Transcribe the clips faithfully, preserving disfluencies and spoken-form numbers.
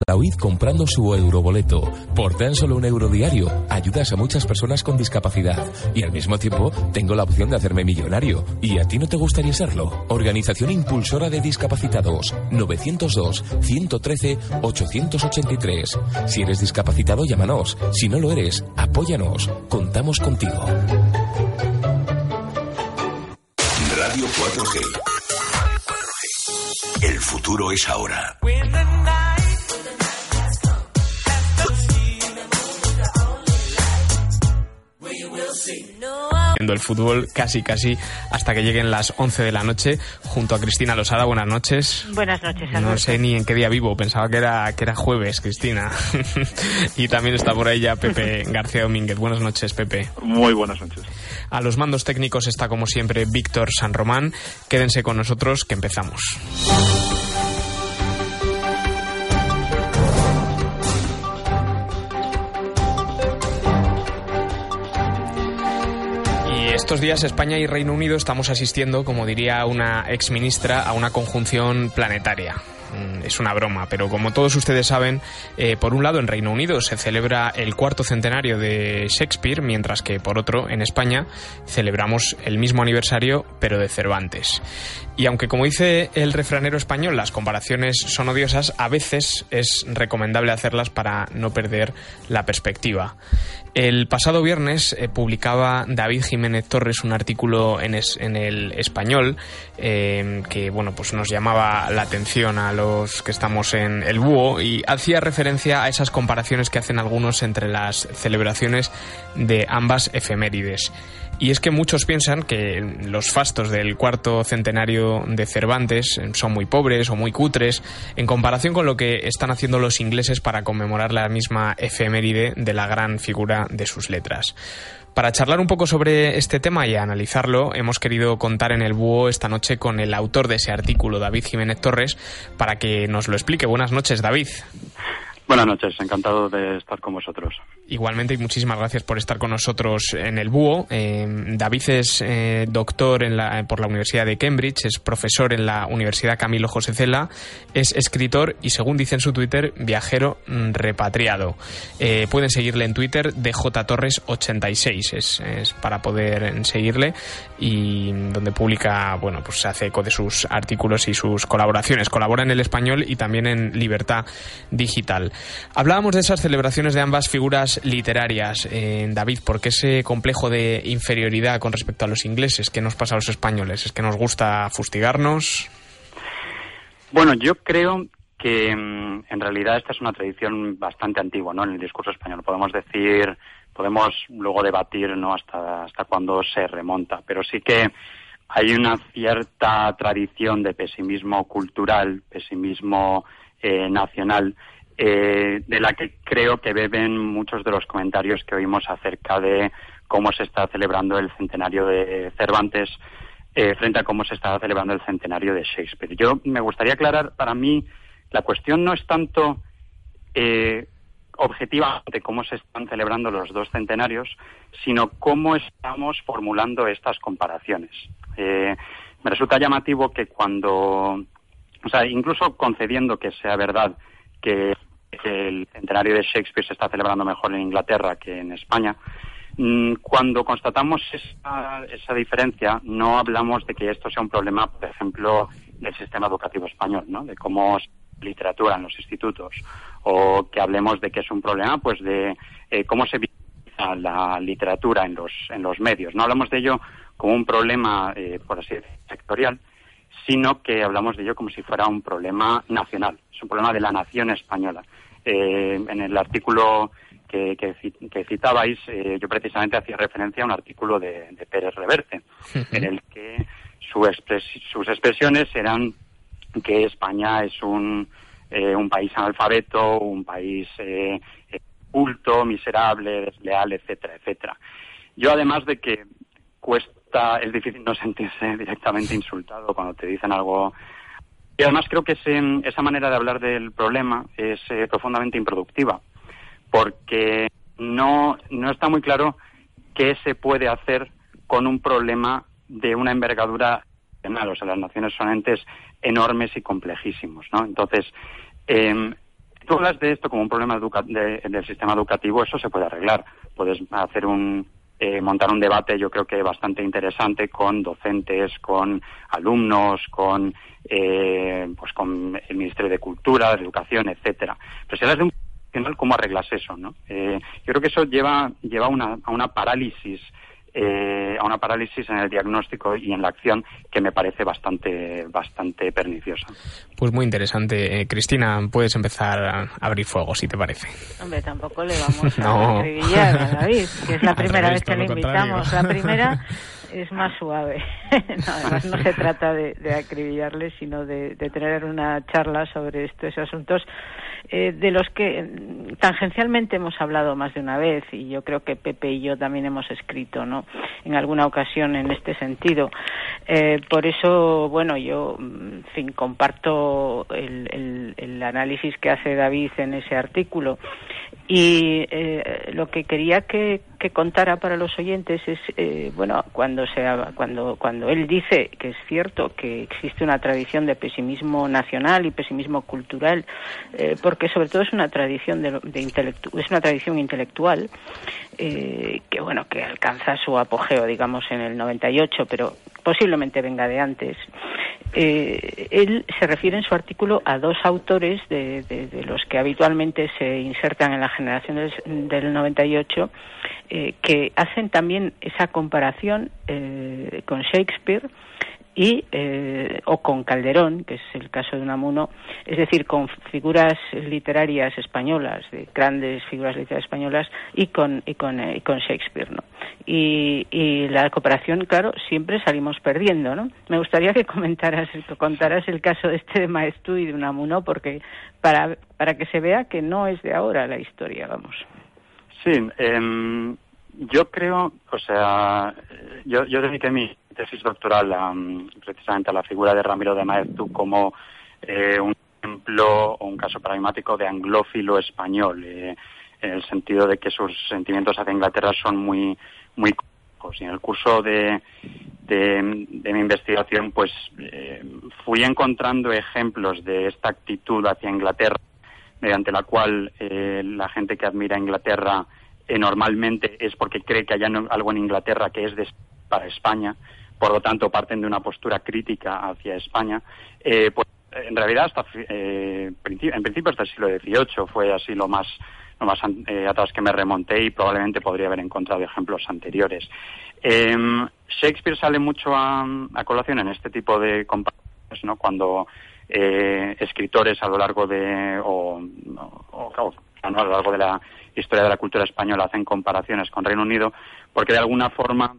David comprando su euroboleto. Por tan solo un euro diario, ayudas a muchas personas con discapacidad. Y al mismo tiempo, tengo la opción de hacerme millonario. ¿Y a ti no te gustaría serlo? Organización Impulsora de Discapacitados. novecientos dos, ciento trece, ochocientos ochenta y tres. Si eres discapacitado, llámanos. Si no lo eres, apóyanos. Contamos contigo. Radio cuatro G. El futuro es ahora. Viendo el fútbol casi casi hasta que lleguen las once de la noche junto a Cristina Losada. Buenas noches. Buenas noches, Alberto. No sé ni en qué día vivo, pensaba que era que era jueves, Cristina. Y también está por ahí ya Pepe García Domínguez. Buenas noches, Pepe. Muy buenas noches. A los mandos técnicos está como siempre Víctor San Román. Quédense con nosotros que empezamos. Estos días España y Reino Unido estamos asistiendo, como diría una exministra, a una conjunción planetaria. Es una broma, pero como todos ustedes saben, eh, por un lado en Reino Unido se celebra el cuarto centenario de Shakespeare, mientras que por otro en España celebramos el mismo aniversario, pero de Cervantes. Y aunque, como dice el refranero español, las comparaciones son odiosas, a veces es recomendable hacerlas para no perder la perspectiva. El pasado viernes eh, publicaba David Jiménez Torres un artículo en, es, en el Español eh, que bueno pues nos llamaba la atención a los que estamos en el búho y hacía referencia a esas comparaciones que hacen algunos entre las celebraciones de ambas efemérides. Y es que muchos piensan que los fastos del cuarto centenario de Cervantes son muy pobres o muy cutres en comparación con lo que están haciendo los ingleses para conmemorar la misma efeméride de la gran figura de sus letras. Para charlar un poco sobre este tema y analizarlo, hemos querido contar en el búho esta noche con el autor de ese artículo, David Jiménez Torres, para que nos lo explique. Buenas noches, David. Buenas noches, encantado de estar con vosotros. Igualmente, y muchísimas gracias por estar con nosotros en el búho. Eh, David es eh, doctor en la, por la Universidad de Cambridge, es profesor en la Universidad Camilo José Cela, es escritor y, según dice en su Twitter, viajero repatriado. Eh, pueden seguirle en Twitter, D J Torres ochenta y seis, es, es para poder seguirle, y donde publica, bueno, pues se hace eco de sus artículos y sus colaboraciones. Colabora en El Español y también en Libertad Digital. Hablábamos de esas celebraciones de ambas figuras literarias. Eh, David, ¿por qué ese complejo de inferioridad con respecto a los ingleses? ¿Qué nos pasa a los españoles? ¿Es que nos gusta fustigarnos? Bueno, yo creo que en realidad esta es una tradición bastante antigua, ¿no? En el discurso español. Podemos decir, podemos luego debatir, ¿no? Hasta, hasta cuándo se remonta, pero sí que hay una cierta tradición de pesimismo cultural, pesimismo eh, nacional, Eh, de la que creo que beben muchos de los comentarios que oímos acerca de cómo se está celebrando el centenario de Cervantes eh, frente a cómo se está celebrando el centenario de Shakespeare. Yo me gustaría aclarar, para mí, la cuestión no es tanto eh, objetivamente cómo se están celebrando los dos centenarios, sino cómo estamos formulando estas comparaciones. Eh, me resulta llamativo que cuando, o sea, incluso concediendo que sea verdad que el centenario de Shakespeare se está celebrando mejor en Inglaterra que en España, cuando constatamos esa, esa diferencia, no hablamos de que esto sea un problema, por ejemplo, del sistema educativo español, ¿no? De cómo es literatura en los institutos, o que hablemos de que es un problema, pues, de eh, cómo se visibiliza la literatura en los en los medios. No hablamos de ello como un problema, eh, por así decirlo, sectorial, sino que hablamos de ello como si fuera un problema nacional, es un problema de la nación española. Eh, en el artículo que, que, que citabais, eh, yo precisamente hacía referencia a un artículo de, de Pérez Reverte, uh-huh. en el que su expres, sus expresiones eran que España es un, eh, un país analfabeto, un país eh, culto, miserable, desleal, etcétera, etcétera. Yo, además de que cuesta, es difícil no sentirse directamente insultado cuando te dicen algo. Y además creo que ese, esa manera de hablar del problema es eh, profundamente improductiva, porque no, no está muy claro qué se puede hacer con un problema de una envergadura nacional. O sea, las naciones son entes enormes y complejísimos, ¿no? Entonces, eh, tú hablas de esto como un problema educa- de, del sistema educativo, eso se puede arreglar. Puedes hacer un eh, montar un debate, yo creo que bastante interesante, con docentes, con alumnos, con eh, pues con el Ministerio de Cultura, de Educación, etcétera. Pero si hablas de un profesional, ¿cómo arreglas eso, no? Eh, yo creo que eso lleva lleva una, a una parálisis. Eh, a una parálisis en el diagnóstico y en la acción que me parece bastante bastante perniciosa. Pues muy interesante. Eh, Cristina, puedes empezar a abrir fuego, si te parece. Hombre, tampoco le vamos a no. acribillar a David, que es la primera revés, vez que le invitamos. La primera es más suave. No, además, no se trata de, de acribillarle, sino de, de tener una charla sobre estos asuntos eh, de los que tangencialmente hemos hablado más de una vez, y yo creo que Pepe y yo también hemos escrito, ¿no?, en alguna ocasión en este sentido. Eh, por eso, bueno, yo, en fin, comparto el, el, el análisis que hace David en ese artículo. Y eh, lo que quería que, que contara para los oyentes es, eh, bueno, cuando se cuando cuando él dice que es cierto que existe una tradición de pesimismo nacional y pesimismo cultural, eh, porque sobre todo es una tradición de, de intelectu- es una tradición intelectual eh, que bueno que alcanza su apogeo, digamos, en el noventa y ocho, pero posiblemente venga de antes. Eh, él se refiere en su artículo a dos autores de, de, de los que habitualmente se insertan en la generación del, del noventa y ocho, eh, que hacen también esa comparación eh, con Shakespeare y eh, o con Calderón, que es el caso de Unamuno, es decir, con figuras literarias españolas, de grandes figuras literarias españolas, y con y con, eh, y con Shakespeare, ¿no? Y, y la cooperación, claro, siempre salimos perdiendo, ¿no? Me gustaría que comentaras, que contaras el caso de este de Maeztu y de Unamuno, porque para para que se vea que no es de ahora la historia, vamos. Sí, eh, yo creo, o sea, yo, yo dediqué mi tesis doctoral a, precisamente a la figura de Ramiro de Maeztu como eh, un ejemplo o un caso paradigmático de anglófilo español, eh, en el sentido de que sus sentimientos hacia Inglaterra son muy muy complejos. Y en el curso de, de, de mi investigación, pues eh, fui encontrando ejemplos de esta actitud hacia Inglaterra, mediante la cual eh, la gente que admira a Inglaterra eh, normalmente es porque cree que hay algo en Inglaterra que es de, para España, por lo tanto parten de una postura crítica hacia España. Eh, pues en realidad hasta eh, en principio hasta el siglo dieciocho fue así lo más lo más eh, atrás que me remonté, y probablemente podría haber encontrado ejemplos anteriores. Eh, Shakespeare sale mucho a, a colación en este tipo de comparaciones, ¿no?, cuando eh, escritores a lo largo de o, o, o no, a lo largo de la historia de la cultura española hacen comparaciones con Reino Unido, porque de alguna forma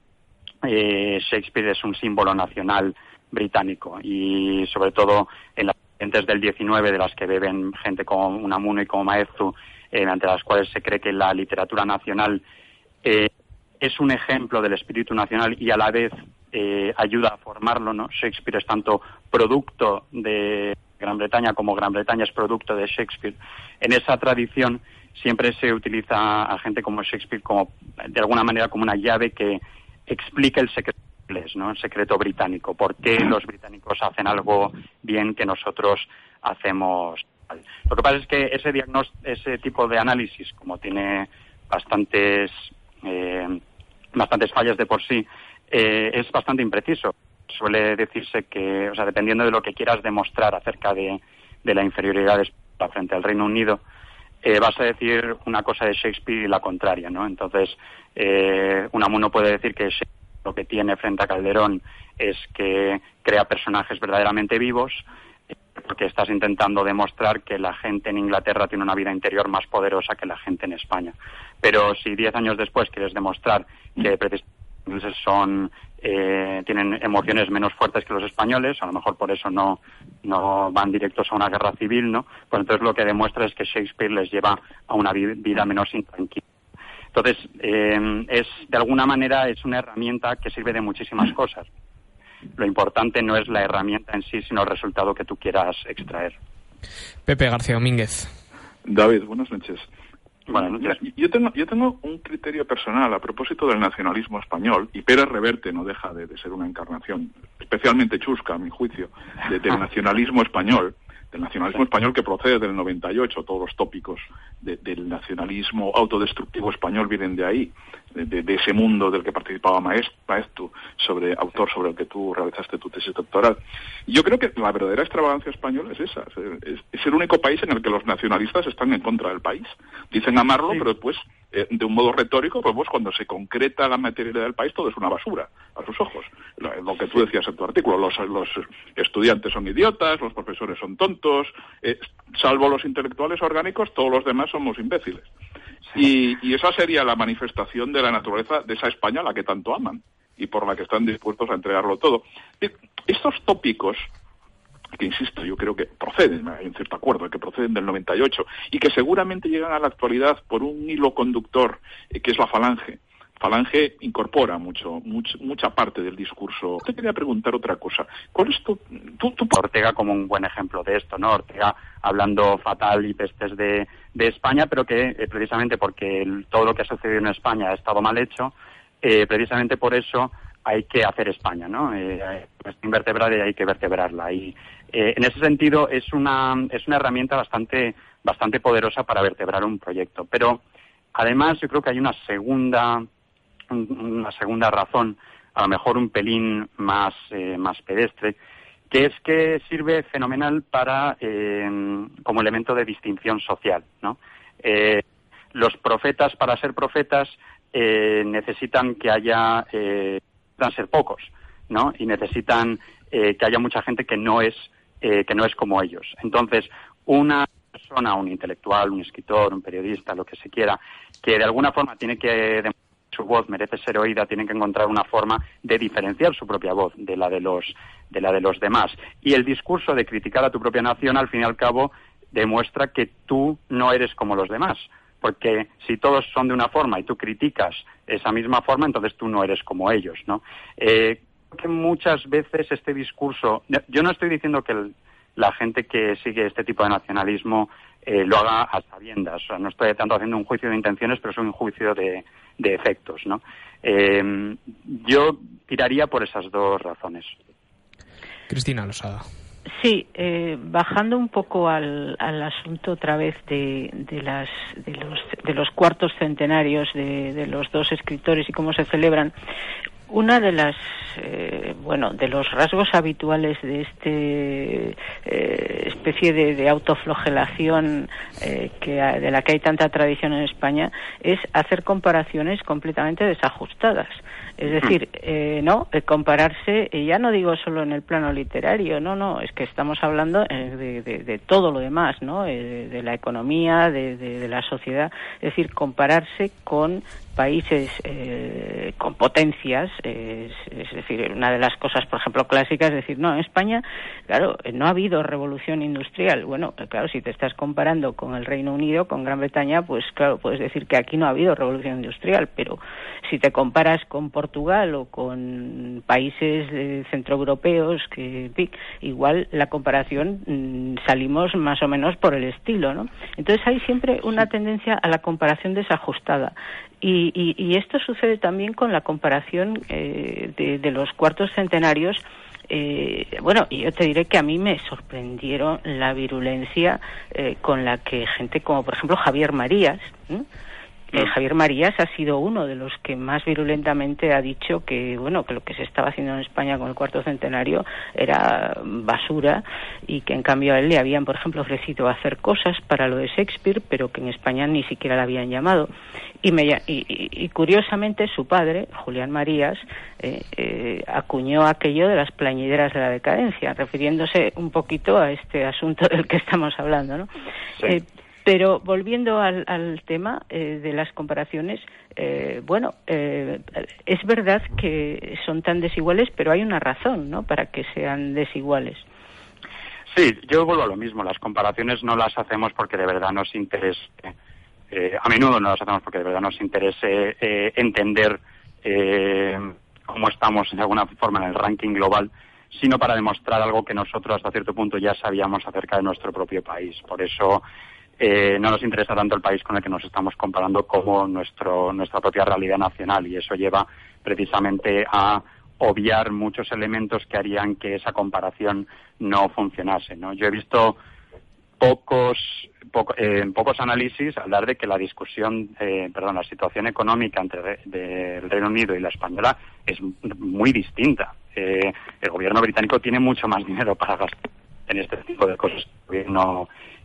eh, Shakespeare es un símbolo nacional británico, y sobre todo en las corrientes del diecinueve, de las que beben gente como Unamuno y como Maeztu, eh, ante las cuales se cree que la literatura nacional eh, es un ejemplo del espíritu nacional y a la vez eh, ayuda a formarlo, ¿no? Shakespeare es tanto producto de Gran Bretaña como Gran Bretaña es producto de Shakespeare. En esa tradición siempre se utiliza a gente como Shakespeare como, de alguna manera, como una llave que explica el secreto inglés, ¿no?, el secreto británico. ¿Por qué los británicos hacen algo bien que nosotros hacemos mal? Lo que pasa es que ese diagnóstico, ese tipo de análisis, como tiene bastantes eh, bastantes fallas de por sí, eh, es bastante impreciso. Suele decirse que, o sea, dependiendo de lo que quieras demostrar acerca de, de la inferioridad de España frente al Reino Unido, eh, vas a decir una cosa de Shakespeare y la contraria, ¿no? Entonces, eh, Unamuno puede decir que Shakespeare lo que tiene frente a Calderón es que crea personajes verdaderamente vivos, eh, porque estás intentando demostrar que la gente en Inglaterra tiene una vida interior más poderosa que la gente en España. Pero si diez años después quieres demostrar que precisamente los ingleses son eh, tienen emociones menos fuertes que los españoles, a lo mejor por eso no no van directos a una guerra civil, ¿no? Pues entonces lo que demuestra es que Shakespeare les lleva a una vida menos intranquila. Entonces, eh, es de alguna manera es una herramienta que sirve de muchísimas cosas. Lo importante no es la herramienta en sí, sino el resultado que tú quieras extraer. Pepe García Domínguez. David, buenas noches. Bueno, Mira, yo tengo yo tengo un criterio personal a propósito del nacionalismo español, y Pérez Reverte no deja de, de ser una encarnación especialmente chusca, a mi juicio, de, del nacionalismo español, del nacionalismo español que procede del noventa y ocho, todos los tópicos de, del nacionalismo autodestructivo español vienen de ahí, de, de ese mundo del que participaba Maeztu, sobre, autor sobre el que tú realizaste tu tesis doctoral. Y yo creo que la verdadera extravagancia española es esa, es, es el único país en el que los nacionalistas están en contra del país. Dicen amarlo, sí, pero después, eh, de un modo retórico, pues, pues cuando se concreta la materialidad del país, todo es una basura a sus ojos. Lo, lo que tú decías en tu artículo, los, los estudiantes son idiotas, los profesores son tontos, eh, salvo los intelectuales orgánicos, todos los demás somos imbéciles. Y, y esa sería la manifestación de la naturaleza de esa España a la que tanto aman y por la que están dispuestos a entregarlo todo. Estos tópicos, que insisto, yo creo que proceden, hay un cierto acuerdo de que proceden del noventa y ocho y que seguramente llegan a la actualidad por un hilo conductor, eh, que es la Falange. Falange incorpora mucho, mucho, mucha parte del discurso. Te quería preguntar otra cosa. ¿Cuál es tu, tu, tu... Ortega como un buen ejemplo de esto, ¿no? Ortega hablando fatal y pestes de, de España, pero que eh, precisamente porque el, todo lo que ha sucedido en España ha estado mal hecho, eh, precisamente por eso hay que hacer España, ¿no? Eh, es invertebrada y hay que vertebrarla. Y eh, en ese sentido es una es una herramienta bastante bastante poderosa para vertebrar un proyecto. Pero además yo creo que hay una segunda una segunda razón, a lo mejor un pelín más eh, más pedestre, que es que sirve fenomenal para eh, como elemento de distinción social, ¿no? Eh, los profetas, para ser profetas, eh, necesitan que haya eh, necesitan ser pocos, ¿no? Y necesitan eh, que haya mucha gente que no es eh, que no es como ellos. Entonces, una persona, un intelectual, un escritor, un periodista, lo que se quiera, que de alguna forma tiene que demostrar su voz merece ser oída, tienen que encontrar una forma de diferenciar su propia voz de la de los de la de los demás. Y el discurso de criticar a tu propia nación, al fin y al cabo, demuestra que tú no eres como los demás. Porque si todos son de una forma y tú criticas esa misma forma, entonces tú no eres como ellos, ¿no? Eh, que muchas veces este discurso... Yo no estoy diciendo que el, la gente que sigue este tipo de nacionalismo eh, lo haga a sabiendas. O sea, no estoy tanto haciendo un juicio de intenciones, pero es un juicio de, de efectos, ¿no? Eh, yo tiraría por esas dos razones. Cristina Losada. Sí, eh, bajando un poco al, al asunto otra vez de, de las de los de los cuartos centenarios de, de los dos escritores y cómo se celebran. Una de las eh, bueno de los rasgos habituales de este eh, especie de, de autoflagelación eh, que de la que hay tanta tradición en España es hacer comparaciones completamente desajustadas. Es decir, eh, no, eh, compararse, eh, ya no digo solo en el plano literario, no, no, es que estamos hablando eh, de, de, de todo lo demás, ¿no? Eh, de, de la economía, de, de, de la sociedad, es decir, compararse con países eh, con potencias, eh, es, es decir, una de las cosas, por ejemplo, clásicas es decir, no, en España, claro, no ha habido revolución industrial. Bueno, claro, si te estás comparando con el Reino Unido, con Gran Bretaña, pues claro, puedes decir que aquí no ha habido revolución industrial, pero si te comparas con Portugal o con países eh, centroeuropeos, que igual la comparación mmm, salimos más o menos por el estilo, ¿no? Entonces hay siempre una tendencia a la comparación desajustada. Y, y, y esto sucede también con la comparación eh, de, de los cuartos centenarios. Eh, bueno, y yo te diré que a mí me sorprendieron la virulencia eh, con la que gente como, por ejemplo, Javier Marías, ¿eh? Eh, Javier Marías ha sido uno de los que más virulentamente ha dicho que, bueno, que lo que se estaba haciendo en España con el cuarto centenario era basura y que en cambio a él le habían, por ejemplo, ofrecido hacer cosas para lo de Shakespeare, pero que en España ni siquiera le habían llamado. Y, me, y, y, y curiosamente su padre, Julián Marías, eh, eh, acuñó aquello de las plañideras de la decadencia, refiriéndose un poquito a este asunto del que estamos hablando, ¿no? Sí. Eh, Pero volviendo al, al tema eh, de las comparaciones, eh, bueno, eh, es verdad que son tan desiguales, pero hay una razón, ¿no?, para que sean desiguales. Sí, yo vuelvo a lo mismo. Las comparaciones no las hacemos porque de verdad nos interese, eh, a menudo no las hacemos porque de verdad nos interese eh, entender eh, cómo estamos de alguna forma en el ranking global, sino para demostrar algo que nosotros hasta cierto punto ya sabíamos acerca de nuestro propio país. Por eso Eh, no nos interesa tanto el país con el que nos estamos comparando como nuestro nuestra propia realidad nacional, y eso lleva precisamente a obviar muchos elementos que harían que esa comparación no funcionase, ¿no? Yo he visto pocos poco, eh, pocos análisis hablar de que la discusión, eh, perdón, la situación económica entre del Reino Unido y la española es muy distinta. Eh, el gobierno británico tiene mucho más dinero para gastar en este tipo de cosas que el gobierno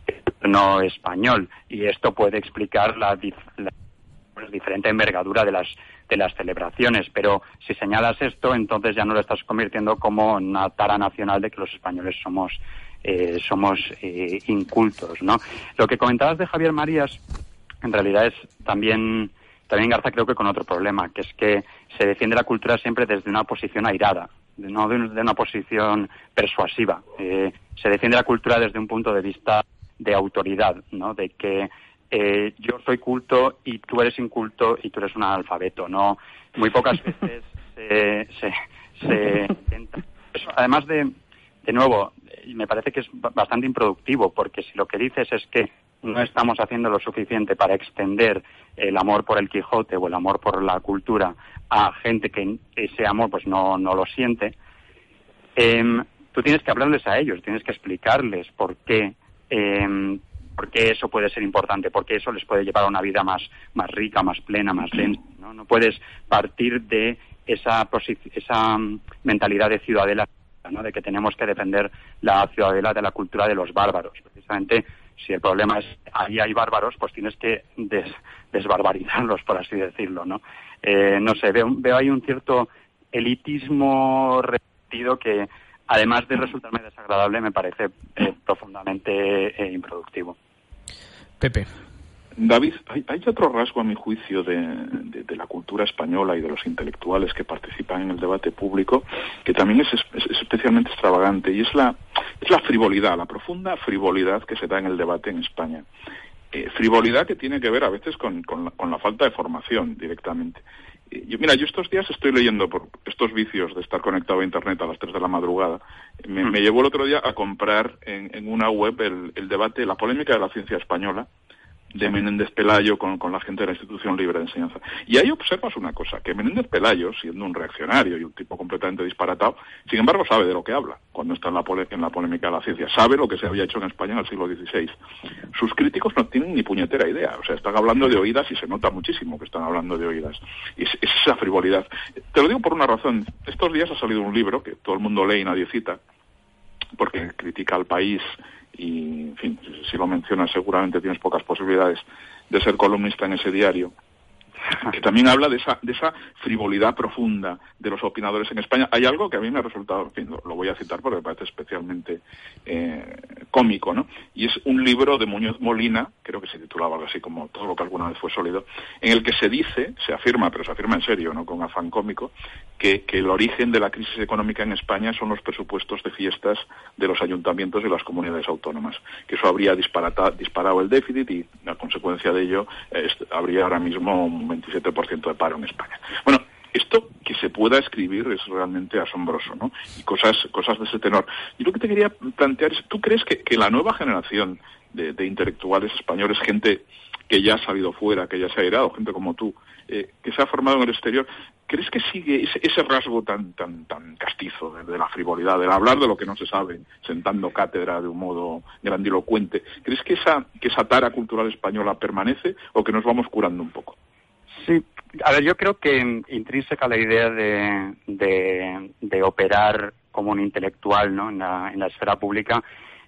no español, y esto puede explicar la, la pues, diferente envergadura de las de las celebraciones, pero si señalas esto, entonces ya no lo estás convirtiendo como una tara nacional de que los españoles somos eh, somos eh, incultos, ¿no? Lo que comentabas de Javier Marías, en realidad es también también Garza creo que con otro problema, que es que se defiende la cultura siempre desde una posición airada, no de, un, de una posición persuasiva. Eh, se defiende la cultura desde un punto de vista de autoridad, ¿no? De que eh, yo soy culto y tú eres inculto y tú eres un analfabeto, ¿no? Muy pocas veces se, se, se intenta. Eso, además de, de nuevo, me parece que es bastante improductivo, porque si lo que dices es que no estamos haciendo lo suficiente para extender el amor por el Quijote o el amor por la cultura a gente que ese amor pues no, no lo siente, eh, tú tienes que hablarles a ellos, tienes que explicarles por qué Eh, porque eso puede ser importante, porque eso les puede llevar a una vida más más rica, más plena, más densa, ¿no? No puedes partir de esa esa mentalidad de ciudadela, ¿no? De que tenemos que defender la ciudadela de la cultura de los bárbaros. Precisamente, si el problema es ahí hay bárbaros, pues tienes que des, desbarbarizarlos, por así decirlo, ¿no? Eh, no sé, veo, veo ahí un cierto elitismo repetido que, además de resultarme desagradable, me parece eh, profundamente eh, improductivo. Pepe. David, hay, hay otro rasgo, a mi juicio, de, de, de la cultura española y de los intelectuales que participan en el debate público, que también es, es, es especialmente extravagante, y es la, es la frivolidad, la profunda frivolidad que se da en el debate en España. Eh, frivolidad que tiene que ver a veces con, con, la, con la falta de formación directamente. Yo, mira, yo estos días estoy leyendo por estos vicios de estar conectado a Internet a las tres de la madrugada. Me, me llevó el otro día a comprar en, en una web el, el debate, la polémica de la ciencia española, de Menéndez Pelayo con, con la gente de la Institución Libre de Enseñanza. Y ahí observas una cosa, que Menéndez Pelayo, siendo un reaccionario y un tipo completamente disparatado, sin embargo sabe de lo que habla cuando está en la, pole, en la polémica de la ciencia. Sabe lo que se había hecho en España en el siglo dieciséis. Sus críticos no tienen ni puñetera idea. O sea, están hablando de oídas y se nota muchísimo que están hablando de oídas. Y es, es esa frivolidad. Te lo digo por una razón. Estos días ha salido un libro que todo el mundo lee y nadie cita, porque critica al país y, en fin, si lo mencionas seguramente tienes pocas posibilidades de ser columnista en ese diario, que también habla de esa de esa frivolidad profunda de los opinadores en España. Hay algo que a mí me ha resultado, en fin, lo, lo voy a citar porque me parece especialmente eh, cómico, ¿no? Y es un libro de Muñoz Molina, creo que se titulaba algo así como Todo lo que alguna vez fue sólido, en el que se dice, se afirma, pero se afirma en serio, no con afán cómico, que, que el origen de la crisis económica en España son los presupuestos de fiestas de los ayuntamientos y las comunidades autónomas, que eso habría disparado el déficit y, a consecuencia de ello, eh, habría ahora mismo un veintisiete por ciento de paro en España. Bueno, esto que se pueda escribir es realmente asombroso, ¿no? Y cosas cosas de ese tenor. Y lo que te quería plantear es, ¿tú crees que, que la nueva generación de, de intelectuales españoles, gente que ya ha salido fuera, que ya se ha airado, gente como tú, eh, que se ha formado en el exterior, ¿crees que sigue ese, ese rasgo tan tan tan castizo de, de la frivolidad, del hablar de lo que no se sabe, sentando cátedra de un modo grandilocuente? ¿Crees que esa que esa tara cultural española permanece o que nos vamos curando un poco? Sí, a ver, yo creo que intrínseca la idea de, de, de operar como un intelectual, ¿no?, en la, en la esfera pública,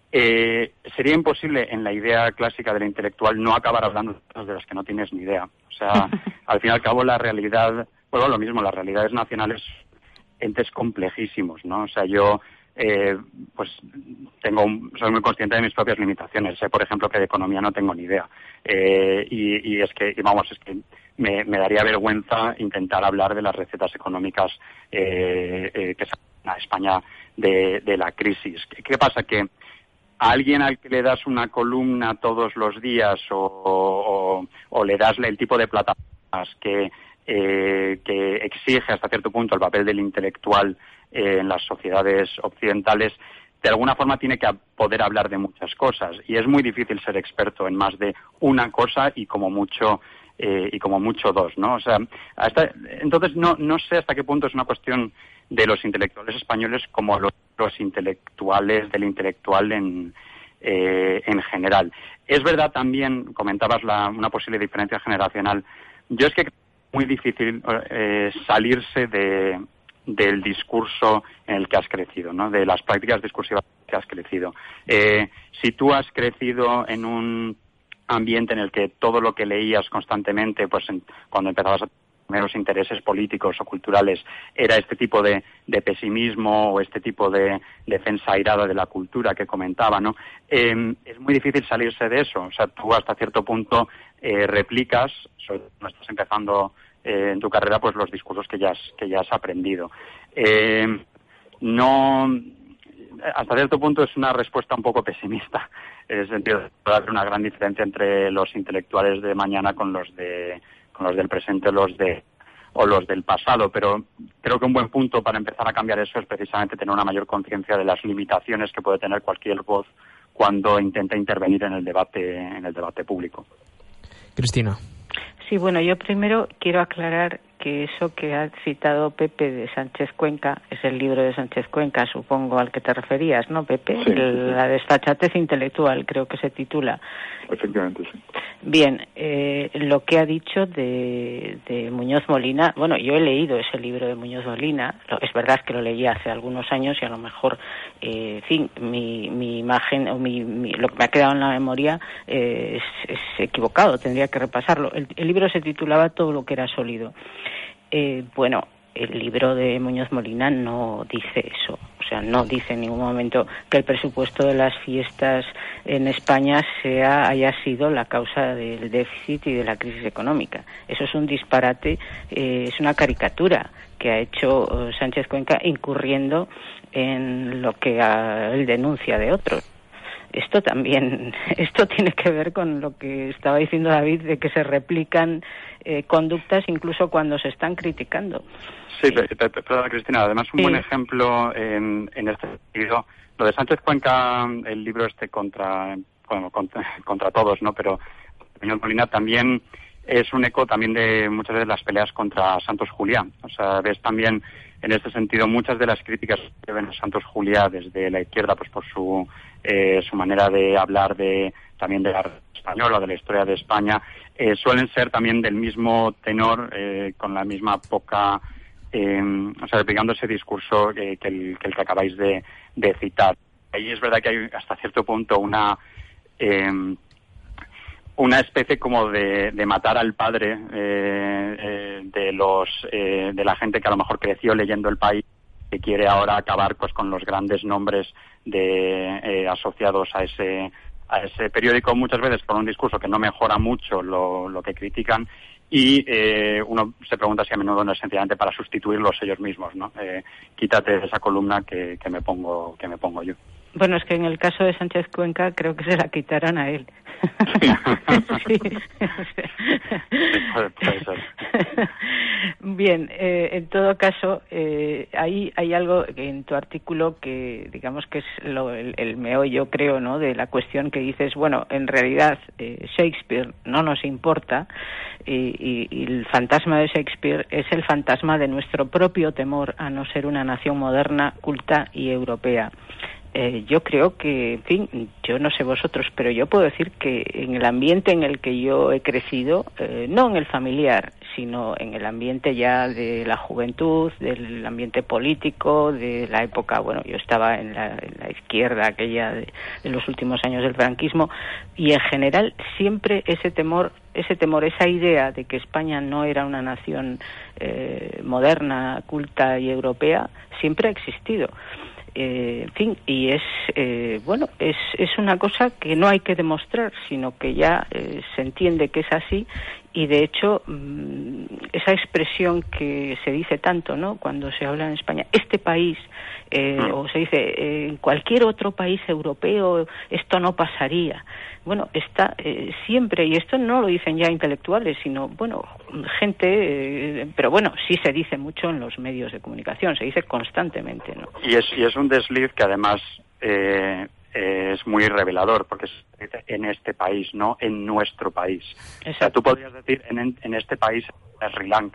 eh, sería imposible en la idea clásica del intelectual no acabar hablando de cosas de las que no tienes ni idea. O sea, al fin y al cabo la realidad, bueno, lo mismo, las realidades nacionales, entes complejísimos, ¿no? O sea, yo eh, pues tengo un, soy muy consciente de mis propias limitaciones. Sé, por ejemplo, que de economía no tengo ni idea. Eh, y, y es que, y vamos, es que me, me daría vergüenza intentar hablar de las recetas económicas eh, eh, que salen a España de, de la crisis. ¿Qué, qué pasa? Que a alguien al que le das una columna todos los días o, o, o le das el tipo de plataformas que, eh, que exige hasta cierto punto el papel del intelectual eh, en las sociedades occidentales, de alguna forma tiene que poder hablar de muchas cosas, y es muy difícil ser experto en más de una cosa y como mucho eh, y como mucho dos, ¿no? O sea, hasta, entonces no no sé hasta qué punto es una cuestión de los intelectuales españoles como los, los intelectuales del intelectual en eh, en general. Es verdad también, comentabas la, una posible diferencia generacional. Yo es que creo que es muy difícil eh, salirse de, del discurso en el que has crecido, ¿no? De las prácticas discursivas que has crecido. Eh, si tú has crecido en un ambiente en el que todo lo que leías constantemente, pues en, cuando empezabas a meros intereses políticos o culturales, era este tipo de, de pesimismo o este tipo de defensa airada de la cultura que comentaba, ¿no? Eh, es muy difícil salirse de eso. O sea, tú hasta cierto punto eh, replicas, sobre todo cuando estás empezando eh, en tu carrera, pues los discursos que ya has, que ya has aprendido. Eh, no... Hasta cierto punto es una respuesta un poco pesimista, en el sentido de que puede haber una gran diferencia entre los intelectuales de mañana con los de con los del presente los de o los del pasado, pero creo que un buen punto para empezar a cambiar eso es precisamente tener una mayor conciencia de las limitaciones que puede tener cualquier voz cuando intenta intervenir en el debate en el debate público. Cristina. Sí, bueno, yo primero quiero aclarar que eso que ha citado Pepe de Sánchez Cuenca es el libro de Sánchez Cuenca, supongo, al que te referías, ¿no, Pepe? Sí, el, sí. La desfachatez intelectual, creo que se titula. Efectivamente, sí. Bien, eh, lo que ha dicho de, de Muñoz Molina, bueno, yo he leído ese libro de Muñoz Molina, lo, es verdad que lo leí hace algunos años y a lo mejor, eh, en fin, mi, mi imagen o mi, mi, lo que me ha quedado en la memoria eh, es, es equivocado, tendría que repasarlo. El, el libro se titulaba Todo lo que era sólido. Eh, bueno, el libro de Muñoz Molina no dice eso, o sea, no dice en ningún momento que el presupuesto de las fiestas en España sea haya sido la causa del déficit y de la crisis económica. Eso es un disparate, eh, es una caricatura que ha hecho uh, Sánchez Cuenca incurriendo en lo que uh, él denuncia de otros. Esto también, esto tiene que ver con lo que estaba diciendo David, de que se replican eh, conductas incluso cuando se están criticando. Sí, perdona, Cristina, además un sí. buen ejemplo en, en este sentido, lo de Sánchez Cuenca, el libro este contra, bueno, contra, contra todos, ¿no? Pero señor Molina también es un eco también de muchas veces las peleas contra Santos Juliá. O sea, ves también en este sentido muchas de las críticas que ven a Santos Juliá desde la izquierda, pues por su eh, su manera de hablar de también de la española, de la historia de España, eh, suelen ser también del mismo tenor, eh, con la misma poca, eh, o sea, replicando ese discurso que, que, el, que el que acabáis de, de citar. Ahí es verdad que hay hasta cierto punto una eh, una especie como de, de matar al padre eh, eh, de los eh, de la gente que a lo mejor creció leyendo El País, que quiere ahora acabar pues con los grandes nombres de eh, asociados a ese a ese periódico, muchas veces por un discurso que no mejora mucho lo, lo que critican, y eh, uno se pregunta si a menudo no es sencillamente para sustituirlos ellos mismos, ¿no? Eh, quítate de esa columna que, que me pongo que me pongo yo. Bueno, es que en el caso de Sánchez Cuenca creo que se la quitarán a él. Sí. Sí. Puede, puede ser. Bien, eh, en todo caso, eh, hay, hay algo en tu artículo que, digamos que es lo, el, el meollo, creo, ¿no?, de la cuestión, que dices, bueno, en realidad eh, Shakespeare no nos importa y, y, y el fantasma de Shakespeare es el fantasma de nuestro propio temor a no ser una nación moderna, culta y europea. Eh, yo creo que, en fin, yo no sé vosotros, pero yo puedo decir que en el ambiente en el que yo he crecido, eh, no en el familiar, sino en el ambiente ya de la juventud, del ambiente político, de la época, bueno, yo estaba en la, en la izquierda aquella de, de los últimos años del franquismo, y en general siempre ese temor, ese temor, esa idea de que España no era una nación eh, moderna, culta y europea, siempre ha existido. Eh, en fin, y es eh, bueno, es, es una cosa que no hay que demostrar, sino que ya eh, se entiende que es así, y de hecho mmm, esa expresión que se dice tanto, ¿no?, cuando se habla en España, este país, eh, mm. o se dice eh, en cualquier otro país europeo esto no pasaría. Bueno, está eh, siempre, y esto no lo dicen ya intelectuales, sino, bueno, gente, eh, pero bueno, sí se dice mucho en los medios de comunicación, se dice constantemente, ¿no? Y es, y es un desliz que además eh, eh, es muy revelador, porque se dice en este país, no en nuestro país. Exacto. O sea, tú podrías decir en, en este país, en Sri Lanka,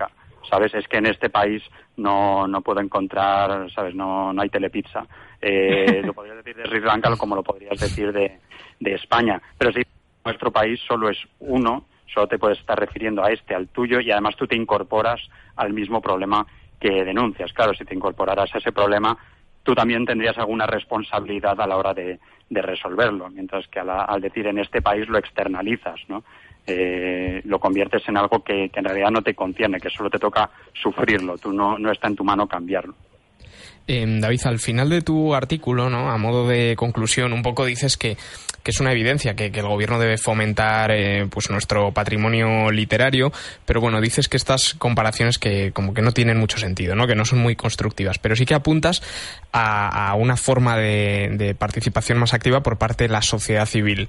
¿sabes? Es que en este país no no puedo encontrar, ¿sabes? No no hay telepizza. Eh, lo podrías decir de Sri Lanka como lo podrías decir de, de España. Pero si nuestro país solo es uno, solo te puedes estar refiriendo a este, al tuyo, y además tú te incorporas al mismo problema que denuncias. Claro, si te incorporaras a ese problema, tú también tendrías alguna responsabilidad a la hora de, de resolverlo, mientras que a la, al decir en este país lo externalizas, ¿no? Eh, lo conviertes en algo que, que en realidad no te concierne, que solo te toca sufrirlo, tú no, no está en tu mano cambiarlo. Eh, David, al final de tu artículo, ¿no?, a modo de conclusión, un poco dices que, que es una evidencia que, que el gobierno debe fomentar eh, pues nuestro patrimonio literario, pero bueno, dices que estas comparaciones que como que no tienen mucho sentido, ¿no?, que no son muy constructivas, pero sí que apuntas a, a una forma de, de participación más activa por parte de la sociedad civil.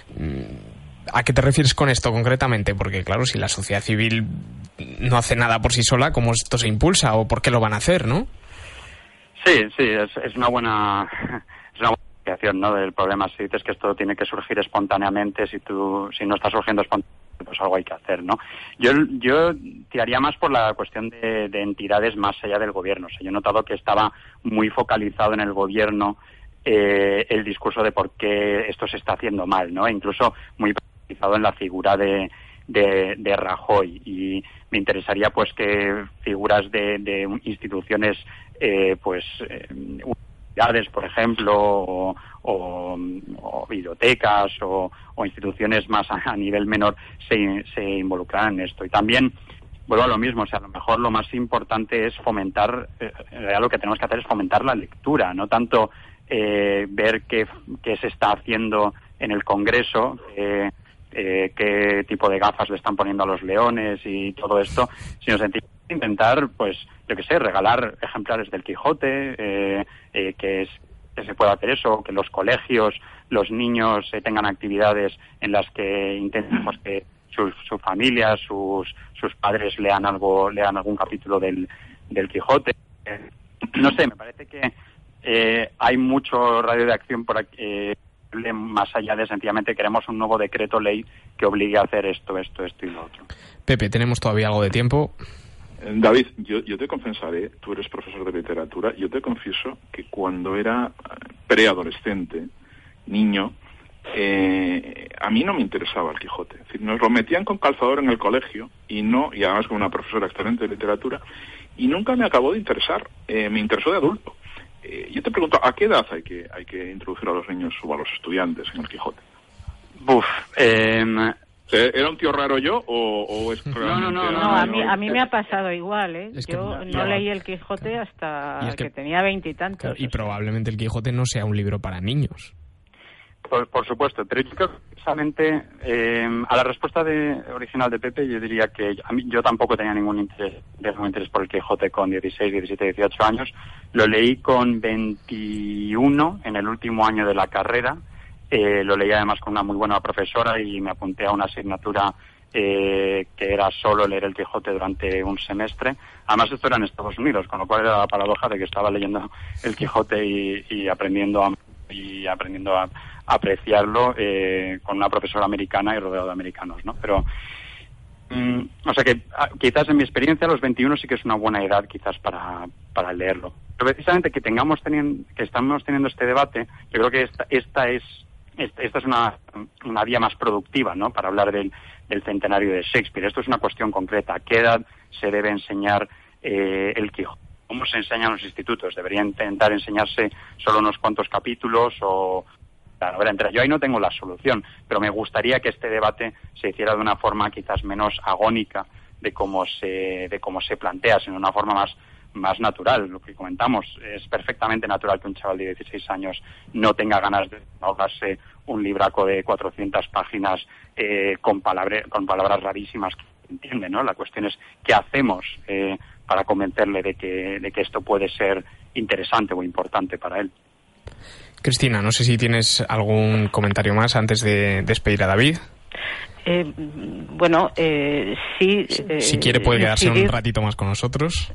¿A qué te refieres con esto concretamente? Porque claro, si la sociedad civil no hace nada por sí sola, ¿cómo esto se impulsa o por qué lo van a hacer, no? Sí, sí, es, es una buena es una buena explicación, ¿no?, del problema. Si dices que esto tiene que surgir espontáneamente, si tú si no está surgiendo espontáneamente, pues algo hay que hacer, ¿no? Yo yo tiraría más por la cuestión de, de entidades más allá del gobierno. O sea, yo he notado que estaba muy focalizado en el gobierno eh, el discurso de por qué esto se está haciendo mal, ¿no? E incluso muy focalizado en la figura de De, de Rajoy, y me interesaría pues que figuras de, de instituciones eh, pues eh, universidades, por ejemplo, o, o, o bibliotecas o, o instituciones más a, a nivel menor se, se involucraran en esto. Y también vuelvo a lo mismo, o sea, a lo mejor lo más importante es fomentar, eh, en realidad lo que tenemos que hacer es fomentar la lectura, no tanto eh, ver qué, qué se está haciendo en el Congreso, eh, Eh, qué tipo de gafas le están poniendo a los leones y todo esto, sino intentar, pues, yo qué sé, regalar ejemplares del Quijote, eh, eh, que, es, que se pueda hacer eso, que los colegios, los niños eh, tengan actividades en las que intenten pues, que sus su familia, sus sus padres lean algo, lean algún capítulo del, del Quijote. Eh, no sé, me parece que eh, hay mucho radio de acción por aquí, eh, más allá de sencillamente queremos un nuevo decreto ley que obligue a hacer esto, esto, esto y lo otro. Pepe, tenemos todavía algo de tiempo. David, yo, yo te confesaré, tú eres profesor de literatura, yo te confieso que cuando era preadolescente, niño, eh, a mí no me interesaba el Quijote. Es decir, nos lo metían con calzador en el colegio, y no, y además con una profesora excelente de literatura, y nunca me acabó de interesar, eh, me interesó de adulto. Eh, yo te pregunto, ¿a qué edad hay que hay que introducir a los niños o a los estudiantes en el Quijote? Buf, eh... ¿Era un tío raro yo o, o es realmente... No, no, no, no, a mí, a mí me ha pasado igual, ¿eh? Es que yo no, no leí el Quijote hasta es que, que tenía veintitantos. Claro, y probablemente el Quijote no sea un libro para niños. Por, por supuesto, pero yo creo que precisamente eh, a la respuesta de, original de Pepe, yo diría que a mí, yo tampoco tenía ningún interés, ningún interés por el Quijote con dieciséis, diecisiete, dieciocho años. Lo leí con veintiuno, en el último año de la carrera. Eh, lo leí además con una muy buena profesora y me apunté a una asignatura eh, que era solo leer el Quijote durante un semestre. Además, esto era en Estados Unidos, con lo cual era la paradoja de que estaba leyendo el Quijote y, y aprendiendo a, y aprendiendo a apreciarlo eh, con una profesora americana y rodeado de americanos, ¿no? Pero, mm, o sea que ah, quizás en mi experiencia los veintiuno sí que es una buena edad quizás para, para leerlo. Pero precisamente que tengamos teniendo, que estamos teniendo este debate, yo creo que esta, esta es esta, esta es una, una vía más productiva, ¿no?, para hablar del, del centenario de Shakespeare. Esto es una cuestión concreta. ¿A qué edad se debe enseñar eh, el Quijote? ¿Cómo se enseña en los institutos? ¿Debería intentar enseñarse solo unos cuantos capítulos o la novela entera? Yo ahí no tengo la solución, pero me gustaría que este debate se hiciera de una forma quizás menos agónica de cómo se de cómo se plantea, sino de una forma más más natural. Lo que comentamos, es perfectamente natural que un chaval de dieciséis años no tenga ganas de ahogarse un libraco de cuatrocientas páginas eh, con, palabra, con palabras rarísimas que entiende, ¿no? La cuestión es qué hacemos eh, para convencerle de que, de que esto puede ser interesante o importante para él. Cristina, no sé si tienes algún comentario más antes de despedir a David. Eh, bueno, eh, sí. Eh, si quiere puede quedarse incidir, un ratito más con nosotros.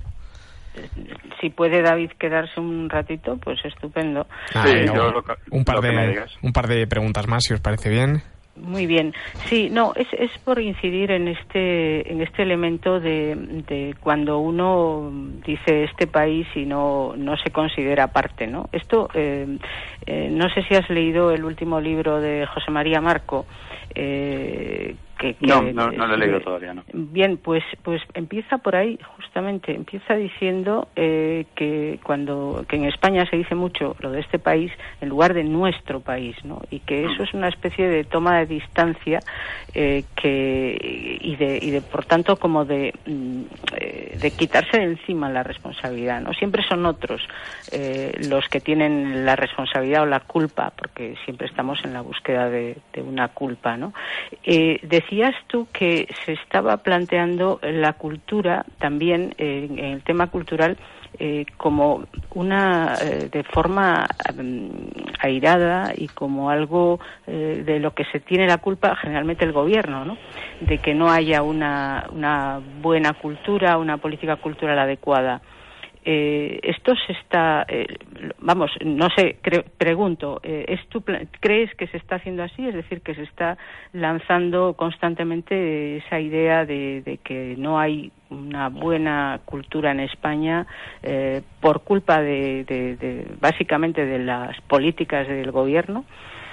Si puede David quedarse un ratito, pues estupendo. Ah, sí, no, yo lo que, un par lo de que me digas. un par de preguntas más, si os parece bien. Muy bien. Sí, no, es, es por incidir en este en este elemento de, de cuando uno dice este país y no no se considera parte, ¿no? Esto, eh, eh, no sé si has leído el último libro de José María Marco. Eh, que, que, no, no, no lo he leído todavía, no. Bien, pues pues empieza por ahí, justamente, empieza diciendo eh, que cuando que en España se dice mucho lo de este país en lugar de nuestro país, ¿no? Y que eso es una especie de toma de distancia eh, que y de y de por tanto como de eh, de quitarse de encima la responsabilidad, ¿no? Siempre son otros eh, los que tienen la responsabilidad o la culpa, porque siempre estamos en la búsqueda de, de una culpa, ¿no? Eh, decías tú que se estaba planteando la cultura también eh, en el tema cultural eh, como una eh, de forma um, airada y como algo eh, de lo que se tiene la culpa generalmente el gobierno, ¿no? De que no haya una una buena cultura, una política cultural adecuada. Eh, esto se está, eh, vamos, no sé, cre- pregunto, eh, ¿es tu pla- ¿crees que se está haciendo así? Es decir, que se está lanzando constantemente esa idea de, de que no hay una buena cultura en España eh, por culpa de, de, de, básicamente, de las políticas del gobierno.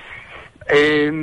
Eh,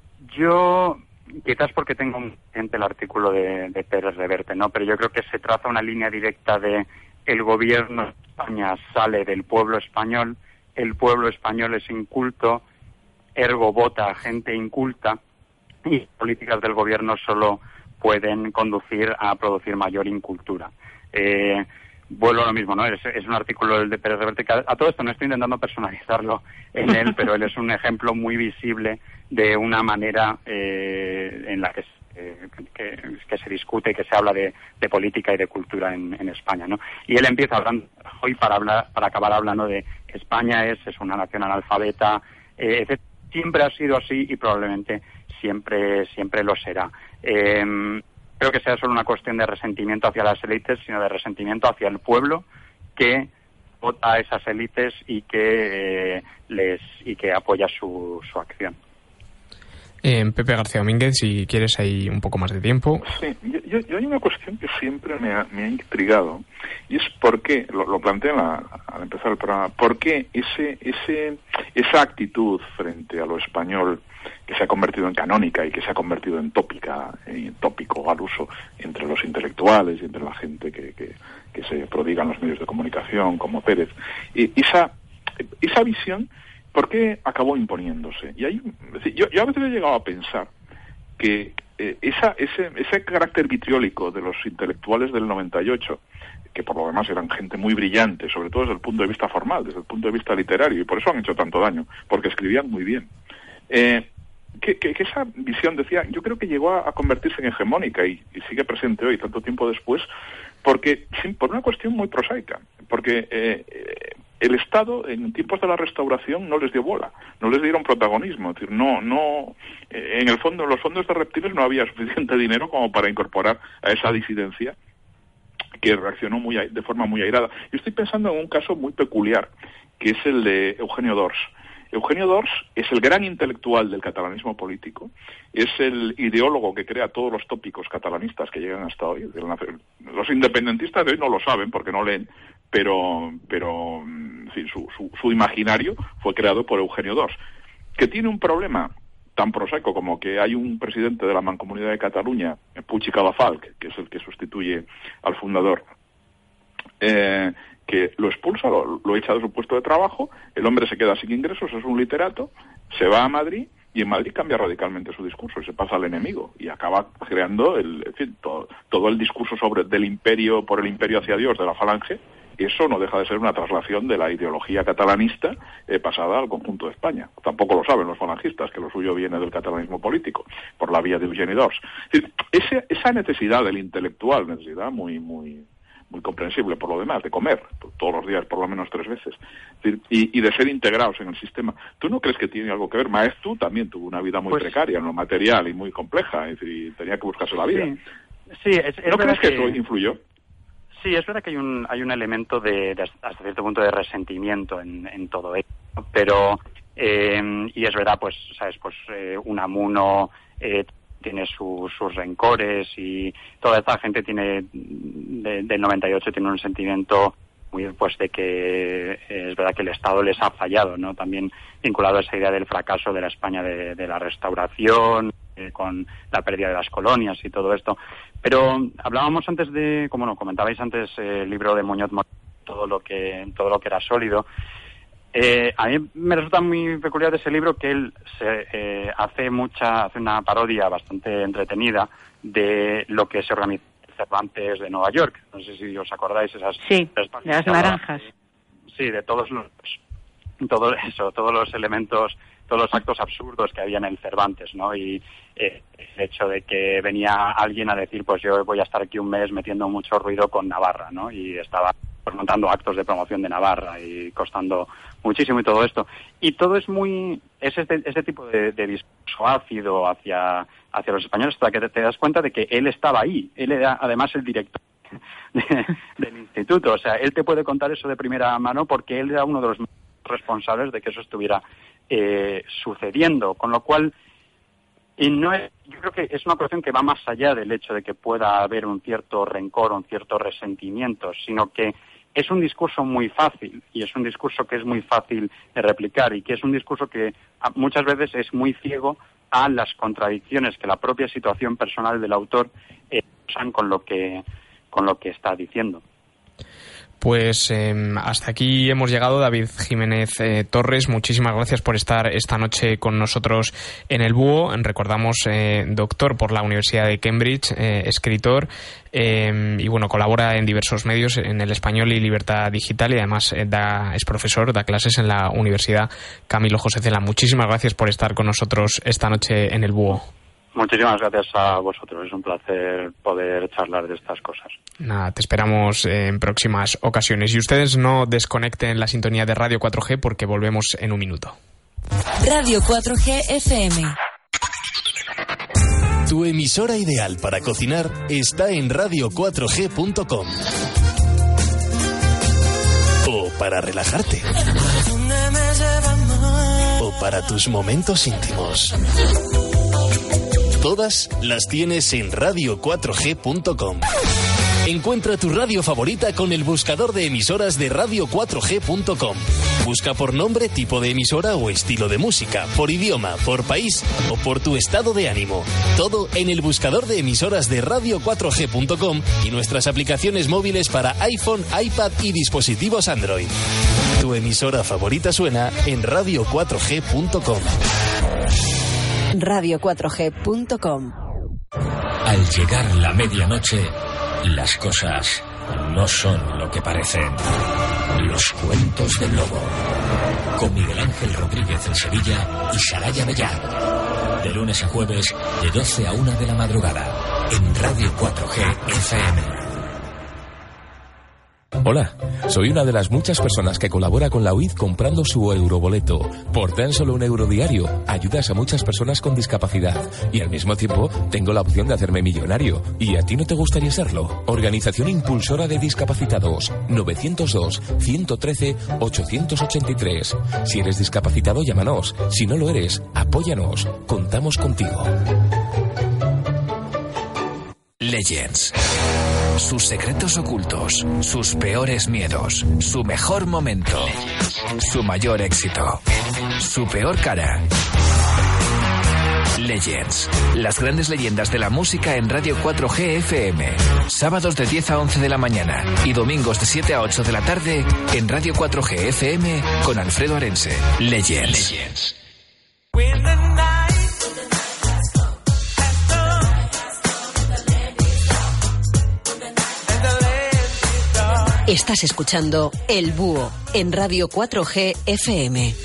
yo, quizás porque tengo en el artículo de, de Pérez Reverte, ¿no? Pero yo creo que se traza una línea directa de el gobierno de España sale del pueblo español, el pueblo español es inculto, ergo vota a gente inculta, y las políticas del gobierno solo pueden conducir a producir mayor incultura. Eh, vuelvo a lo mismo, ¿no? Es, es un artículo del de Pérez Reverte, que a, a todo esto no estoy intentando personalizarlo en él, pero él es un ejemplo muy visible de una manera eh, en la que Eh, que, que se discute y que se habla de, de política y de cultura en, en España, ¿no? Y él empieza hablando hoy para hablar, para acabar hablando de que España es, es una nación analfabeta, eh, siempre ha sido así y probablemente siempre siempre lo será. Eh, creo que sea solo una cuestión de resentimiento hacia las élites, sino de resentimiento hacia el pueblo que vota a esas élites y que eh, les y que apoya su, su acción. Eh, Pepe García Domínguez, si quieres hay un poco más de tiempo. Sí, yo, yo, yo hay una cuestión que siempre me ha, me ha intrigado, y es por qué, lo, lo planteé la, al empezar el programa, por qué ese, ese, esa actitud frente a lo español que se ha convertido en canónica y que se ha convertido en tópica, en tópico al uso entre los intelectuales y entre la gente que, que, que se prodiga en los medios de comunicación, como Pérez, y esa, esa visión, ¿por qué acabó imponiéndose? Y hay, yo, yo a veces he llegado a pensar que eh, esa, ese, ese carácter vitriólico de los intelectuales del noventa y ocho, que por lo demás eran gente muy brillante, sobre todo desde el punto de vista formal, desde el punto de vista literario, y por eso han hecho tanto daño, porque escribían muy bien, eh, que, que, que esa visión, decía, yo creo que llegó a, a convertirse en hegemónica y, y sigue presente hoy, tanto tiempo después, porque por una cuestión muy prosaica, porque eh, el Estado en tiempos de la Restauración no les dio bola, no les dieron protagonismo, es decir, no, no, eh, en el fondo, en los fondos de reptiles no había suficiente dinero como para incorporar a esa disidencia que reaccionó muy de forma muy airada. Yo estoy pensando en un caso muy peculiar, que es el de Eugenio d'Ors. Eugenio d'Ors es el gran intelectual del catalanismo político, es el ideólogo que crea todos los tópicos catalanistas que llegan hasta hoy. Los independentistas de hoy no lo saben porque no leen, pero, pero en fin, su, su, su imaginario fue creado por Eugenio d'Ors, que tiene un problema tan prosaico como que hay un presidente de la Mancomunidad de Cataluña, Puig i Cadafalch, que es el que sustituye al fundador, eh, que lo expulsa, lo, lo echa de su puesto de trabajo, el hombre se queda sin ingresos, es un literato, se va a Madrid y en Madrid cambia radicalmente su discurso y se pasa al enemigo y acaba creando el, en fin, todo, todo el discurso sobre del imperio, por el imperio hacia Dios de la Falange. Eso no deja de ser una traslación de la ideología catalanista eh, pasada al conjunto de España. Tampoco lo saben los falangistas, que lo suyo viene del catalanismo político, por la vía de Eugenio d'Ors. Es decir, ese, esa necesidad del intelectual, necesidad muy, muy, muy comprensible por lo demás, de comer todos los días por lo menos tres veces, es decir, y, y de ser integrados en el sistema. ¿Tú no crees que tiene algo que ver? Maeztu también tuvo una vida muy pues, precaria en lo material y muy compleja, es decir, tenía que buscarse la vida. Sí, sí es, es ¿No crees que, que eso influyó? Sí, es verdad que hay un hay un elemento de, de hasta cierto punto de resentimiento en, en todo esto, pero Eh, y es verdad, pues, sabes, pues eh, Unamuno eh, tiene su, sus rencores y toda esta gente tiene de, del noventa y ocho tiene un sentimiento muy pues de que eh, es verdad que el Estado les ha fallado, ¿no? También vinculado a esa idea del fracaso de la España de, de la Restauración, eh, con la pérdida de las colonias y todo esto. Pero hablábamos antes de, como no comentabais antes, eh, el libro de Muñoz Mor- todo lo que todo lo que era sólido. Eh, a mí me resulta muy peculiar de ese libro que él se, eh, hace mucha hace una parodia bastante entretenida de lo que se organiza en Cervantes de Nueva York. No sé si os acordáis esas sí, de las naranjas. Sí, de todos los todo eso, todos los elementos, todos los actos absurdos que había en el Cervantes, ¿no? Y eh, el hecho de que venía alguien a decir, pues yo voy a estar aquí un mes metiendo mucho ruido con Navarra, ¿no? Y estaba pues montando actos de promoción de Navarra y costando muchísimo y todo esto. Y todo es muy, es este, este tipo de, de discurso ácido hacia, hacia los españoles, hasta que te, te das cuenta de que él estaba ahí. Él era además el director de, del instituto. O sea, él te puede contar eso de primera mano porque él era uno de los responsables de que eso estuviera eh, sucediendo. Con lo cual, y no es, yo creo que es una cuestión que va más allá del hecho de que pueda haber un cierto rencor, un cierto resentimiento, sino que es un discurso muy fácil y es un discurso que es muy fácil de replicar y que es un discurso que muchas veces es muy ciego a las contradicciones que la propia situación personal del autor eh, usan con lo que con lo que está diciendo. Pues eh, hasta aquí hemos llegado. David Jiménez eh, Torres, muchísimas gracias por estar esta noche con nosotros en El Búho. Recordamos, eh, doctor por la Universidad de Cambridge, eh, escritor, eh, y bueno, colabora en diversos medios, en El Español y Libertad Digital, y además eh, da, es profesor, da clases en la Universidad Camilo José Cela. Muchísimas gracias por estar con nosotros esta noche en El Búho. Muchísimas gracias a vosotros, es un placer poder charlar de estas cosas. Nada, te esperamos en próximas ocasiones. Y ustedes no desconecten la sintonía de Radio cuatro G porque volvemos en un minuto. Radio cuatro G F M. Tu emisora ideal para cocinar está en radio cuatro g punto com. O para relajarte. O para tus momentos íntimos. Todas las tienes en radio cuatro g punto com. Encuentra tu radio favorita con el buscador de emisoras de radio cuatro g punto com. Busca por nombre, tipo de emisora o estilo de música, por idioma, por país o por tu estado de ánimo. Todo en el buscador de emisoras de radio cuatro g punto com y nuestras aplicaciones móviles para iPhone, iPad y dispositivos Android. Tu emisora favorita suena en radio cuatro g punto com. radio cuatro g punto com. Al llegar la medianoche, las cosas no son lo que parecen. Los cuentos del lobo. Con Miguel Ángel Rodríguez en Sevilla y Saraya Mellán. De lunes a jueves, de doce a una de la madrugada. En Radio cuatro G F M. Hola, soy una de las muchas personas que colabora con la U I D comprando su euroboleto. Por tan solo un euro diario, ayudas a muchas personas con discapacidad y al mismo tiempo tengo la opción de hacerme millonario. ¿Y a ti no te gustaría serlo? Organización Impulsora de Discapacitados, nueve cero dos, uno trece, ocho ocho tres. Si eres discapacitado, llámanos. Si no lo eres, apóyanos. Contamos contigo. Legends. Sus secretos ocultos, sus peores miedos, su mejor momento, su mayor éxito, su peor cara. Legends. Las grandes leyendas de la música en Radio cuatro G F M. Sábados de diez a once de la mañana y domingos de siete a ocho de la tarde en Radio cuatro G F M con Alfredo Arense. Legends. Legends. Estás escuchando El Búho en Radio cuatro G F M.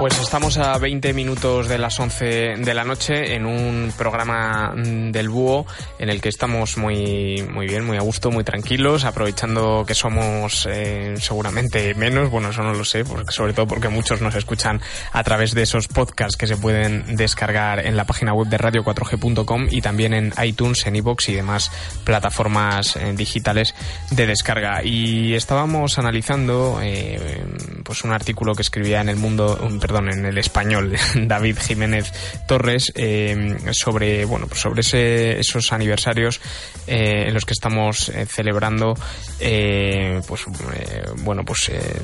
Pues estamos a veinte minutos de las once de la noche en un programa del Búho en el que estamos muy muy bien, muy a gusto, muy tranquilos, aprovechando que somos eh, seguramente menos, bueno, eso no lo sé, porque, sobre todo porque muchos nos escuchan a través de esos podcasts que se pueden descargar en la página web de radio cuatro g punto com y también en iTunes, en iVoox y demás plataformas eh, digitales de descarga. Y estábamos analizando eh, pues un artículo que escribía en El Mundo, un, perdón, en El Español, David Jiménez Torres, eh, sobre bueno pues sobre ese, esos aniversarios eh, en los que estamos eh, celebrando eh, pues eh, bueno pues eh,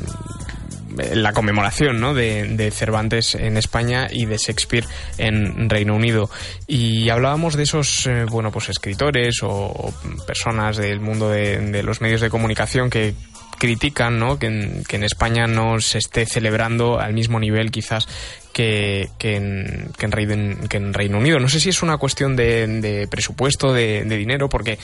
la conmemoración, ¿no?, de, de Cervantes en España y de Shakespeare en Reino Unido. Y hablábamos de esos eh, bueno pues escritores o, o personas del mundo de, de los medios de comunicación que critican, ¿no?, que en, que en España no se esté celebrando al mismo nivel quizás que, que, en, que, en, Reino, que en Reino Unido. No sé si es una cuestión de, de presupuesto, de, de dinero, porque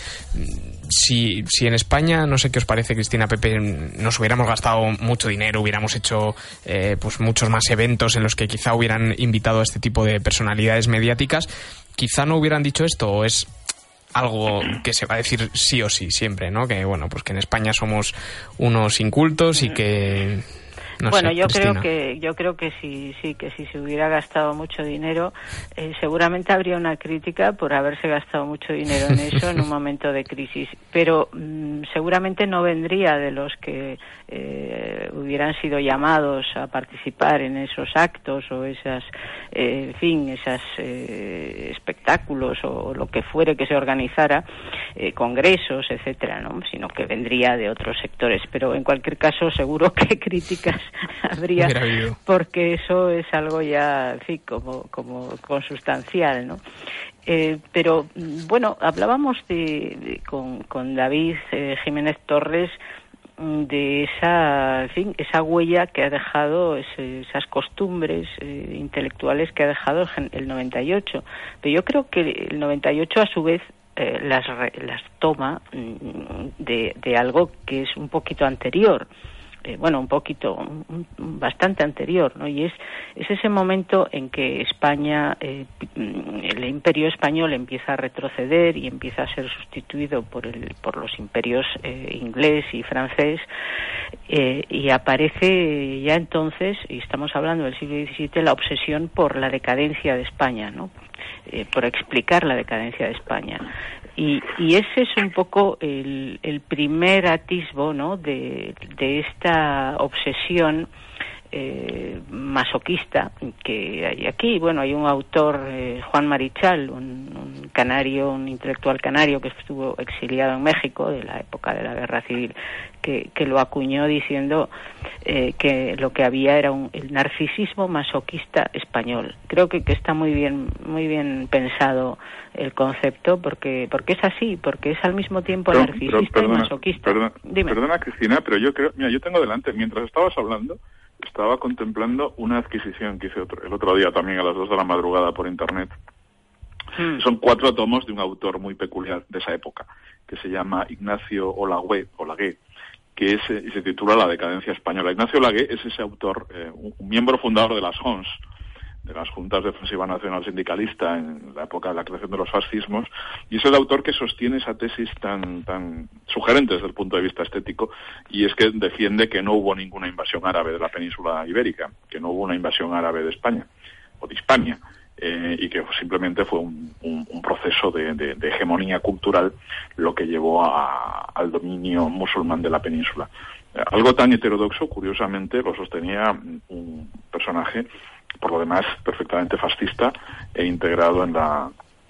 si, si en España, no sé qué os parece, Cristina, Pepe, nos hubiéramos gastado mucho dinero, hubiéramos hecho eh, pues muchos más eventos en los que quizá hubieran invitado a este tipo de personalidades mediáticas, quizá no hubieran dicho esto, o es algo que se va a decir sí o sí siempre, ¿no? Que bueno, pues que en España somos unos incultos y que no bueno, sé, yo Cristina. creo que yo creo que sí, sí, que si se hubiera gastado mucho dinero, eh, seguramente habría una crítica por haberse gastado mucho dinero en eso en un momento de crisis, pero mmm, seguramente no vendría de los que eh, hubieran sido llamados a participar en esos actos o esas, eh, en fin, esas eh, espectáculos o lo que fuere que se organizara, eh, congresos, etcétera, ¿no? Sino que vendría de otros sectores, pero en cualquier caso seguro que críticas habría, porque eso es algo ya, en fin, como, como consustancial, ¿no? Eh, pero, bueno, hablábamos de, de, con, con David eh, Jiménez Torres de esa, en fin, esa huella que ha dejado, ese, esas costumbres eh, intelectuales que ha dejado el, el noventa y ocho. Pero yo creo que el noventa y ocho, a su vez, eh, las, las toma de, de algo que es un poquito anterior. Eh, bueno, un poquito, un, un, bastante anterior, ¿no? Y es, es ese momento en que España, eh, el imperio español empieza a retroceder y empieza a ser sustituido por el, por los imperios eh, inglés y francés, eh, y aparece ya entonces, y estamos hablando del siglo diecisiete, la obsesión por la decadencia de España, ¿no? Eh, por explicar la decadencia de España. Y, y ese es un poco el, el primer atisbo, ¿no?, de, de esta obsesión eh, masoquista que hay aquí. Bueno, hay un autor, eh, Juan Marichal, un, un canario, un intelectual canario que estuvo exiliado en México de la época de la Guerra Civil, que, que lo acuñó diciendo eh, que lo que había era un, el narcisismo masoquista español. Creo que, que está muy bien, muy bien pensado el concepto, porque porque es así, porque es al mismo tiempo pero, narcisista pero, perdona, y masoquista. Perdona, perdona, Cristina, pero yo creo, mira, yo tengo delante, mientras estabas hablando, estaba contemplando una adquisición que hice otro, el otro día también a las dos de la madrugada por internet. Hmm. Son cuatro tomos de un autor muy peculiar de esa época, que se llama Ignacio Olagué, Olagué, que es, y se titula La decadencia española. Ignacio Olagué es ese autor, eh, un, un miembro fundador de las J O N S, de las Juntas de Ofensiva Nacional Sindicalista en la época de la creación de los fascismos, y es el autor que sostiene esa tesis tan tan sugerente desde el punto de vista estético, y es que defiende que no hubo ninguna invasión árabe de la península ibérica, que no hubo una invasión árabe de España, o de Hispania, eh, y que simplemente fue un, un, un proceso de, de, de hegemonía cultural lo que llevó a, al dominio musulmán de la península. Algo tan heterodoxo, curiosamente, lo sostenía un personaje, por lo demás, perfectamente fascista e integrado en la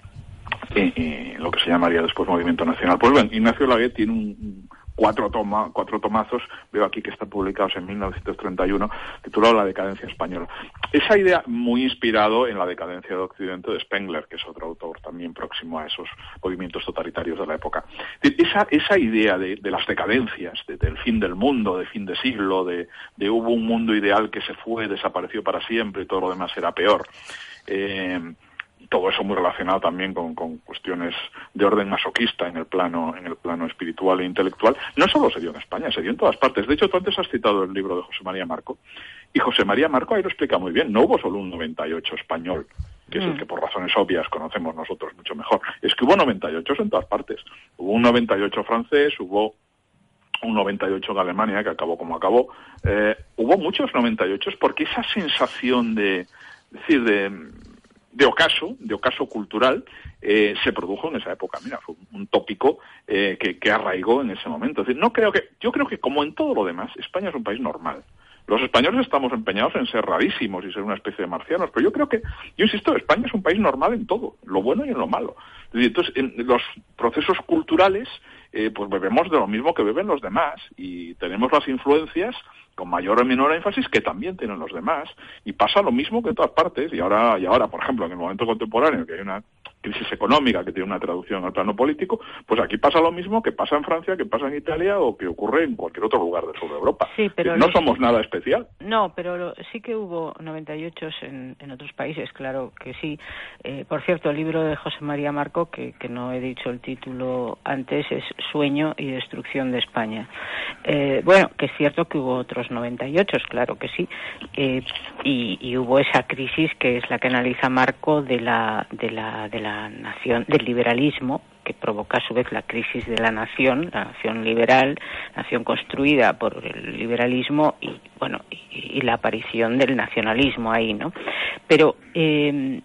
en, en lo que se llamaría después Movimiento Nacional. Pues bueno, Ignacio Olagué tiene un, un cuatro toma, cuatro tomazos, veo aquí que están publicados en mil novecientos treinta y uno, titulado La decadencia española. Esa idea muy inspirado en la decadencia de Occidente de Spengler, que es otro autor también próximo a esos movimientos totalitarios de la época. Esa, esa idea de, de las decadencias, de, del fin del mundo, de fin de siglo, de, de hubo un mundo ideal que se fue, desapareció para siempre y todo lo demás era peor. Eh, todo eso muy relacionado también con, con cuestiones de orden masoquista en el plano en el plano espiritual e intelectual. No solo se dio en España, se dio en todas partes. De hecho, tú antes has citado el libro de José María Marco, y José María Marco ahí lo explica muy bien. No hubo solo un noventa y ocho español, que es el que por razones obvias conocemos nosotros mucho mejor. Es que hubo noventa y ocho en todas partes. Hubo un noventa y ocho francés, hubo un noventa y ocho de Alemania, que acabó como acabó. Eh, hubo muchos noventa y ocho porque esa sensación de, es decir, de... de ocaso, de ocaso cultural, eh, se produjo en esa época. Mira, fue un tópico eh, que, que arraigó en ese momento. Es decir, no creo que, yo creo que como en todo lo demás, España es un país normal. Los españoles estamos empeñados en ser rarísimos y ser una especie de marcianos, pero yo creo que, yo insisto, España es un país normal en todo, en lo bueno y en lo malo. Es decir, entonces, en los procesos culturales, eh, pues bebemos de lo mismo que beben los demás y tenemos las influencias con mayor o menor énfasis que también tienen los demás, y pasa lo mismo que en todas partes. Y ahora, y ahora, por ejemplo, en el momento contemporáneo, que hay una crisis económica que tiene una traducción al plano político, pues aquí pasa lo mismo que pasa en Francia, que pasa en Italia o que ocurre en cualquier otro lugar del sur de Europa. Sí, pero no los... somos nada especial. No, pero lo... sí que hubo noventa y ocho en, en otros países, claro que sí. Eh, por cierto, el libro de José María Marco, que, que no he dicho el título antes, es Sueño y Destrucción de España. Eh, bueno, que es cierto que hubo otros noventa y ocho, claro que sí, eh, y, y hubo esa crisis que es la que analiza Marco de la de la de la nación, del liberalismo, que provoca a su vez la crisis de la nación, la nación liberal, nación construida por el liberalismo y bueno y, y la aparición del nacionalismo ahí, ¿no? Pero eh,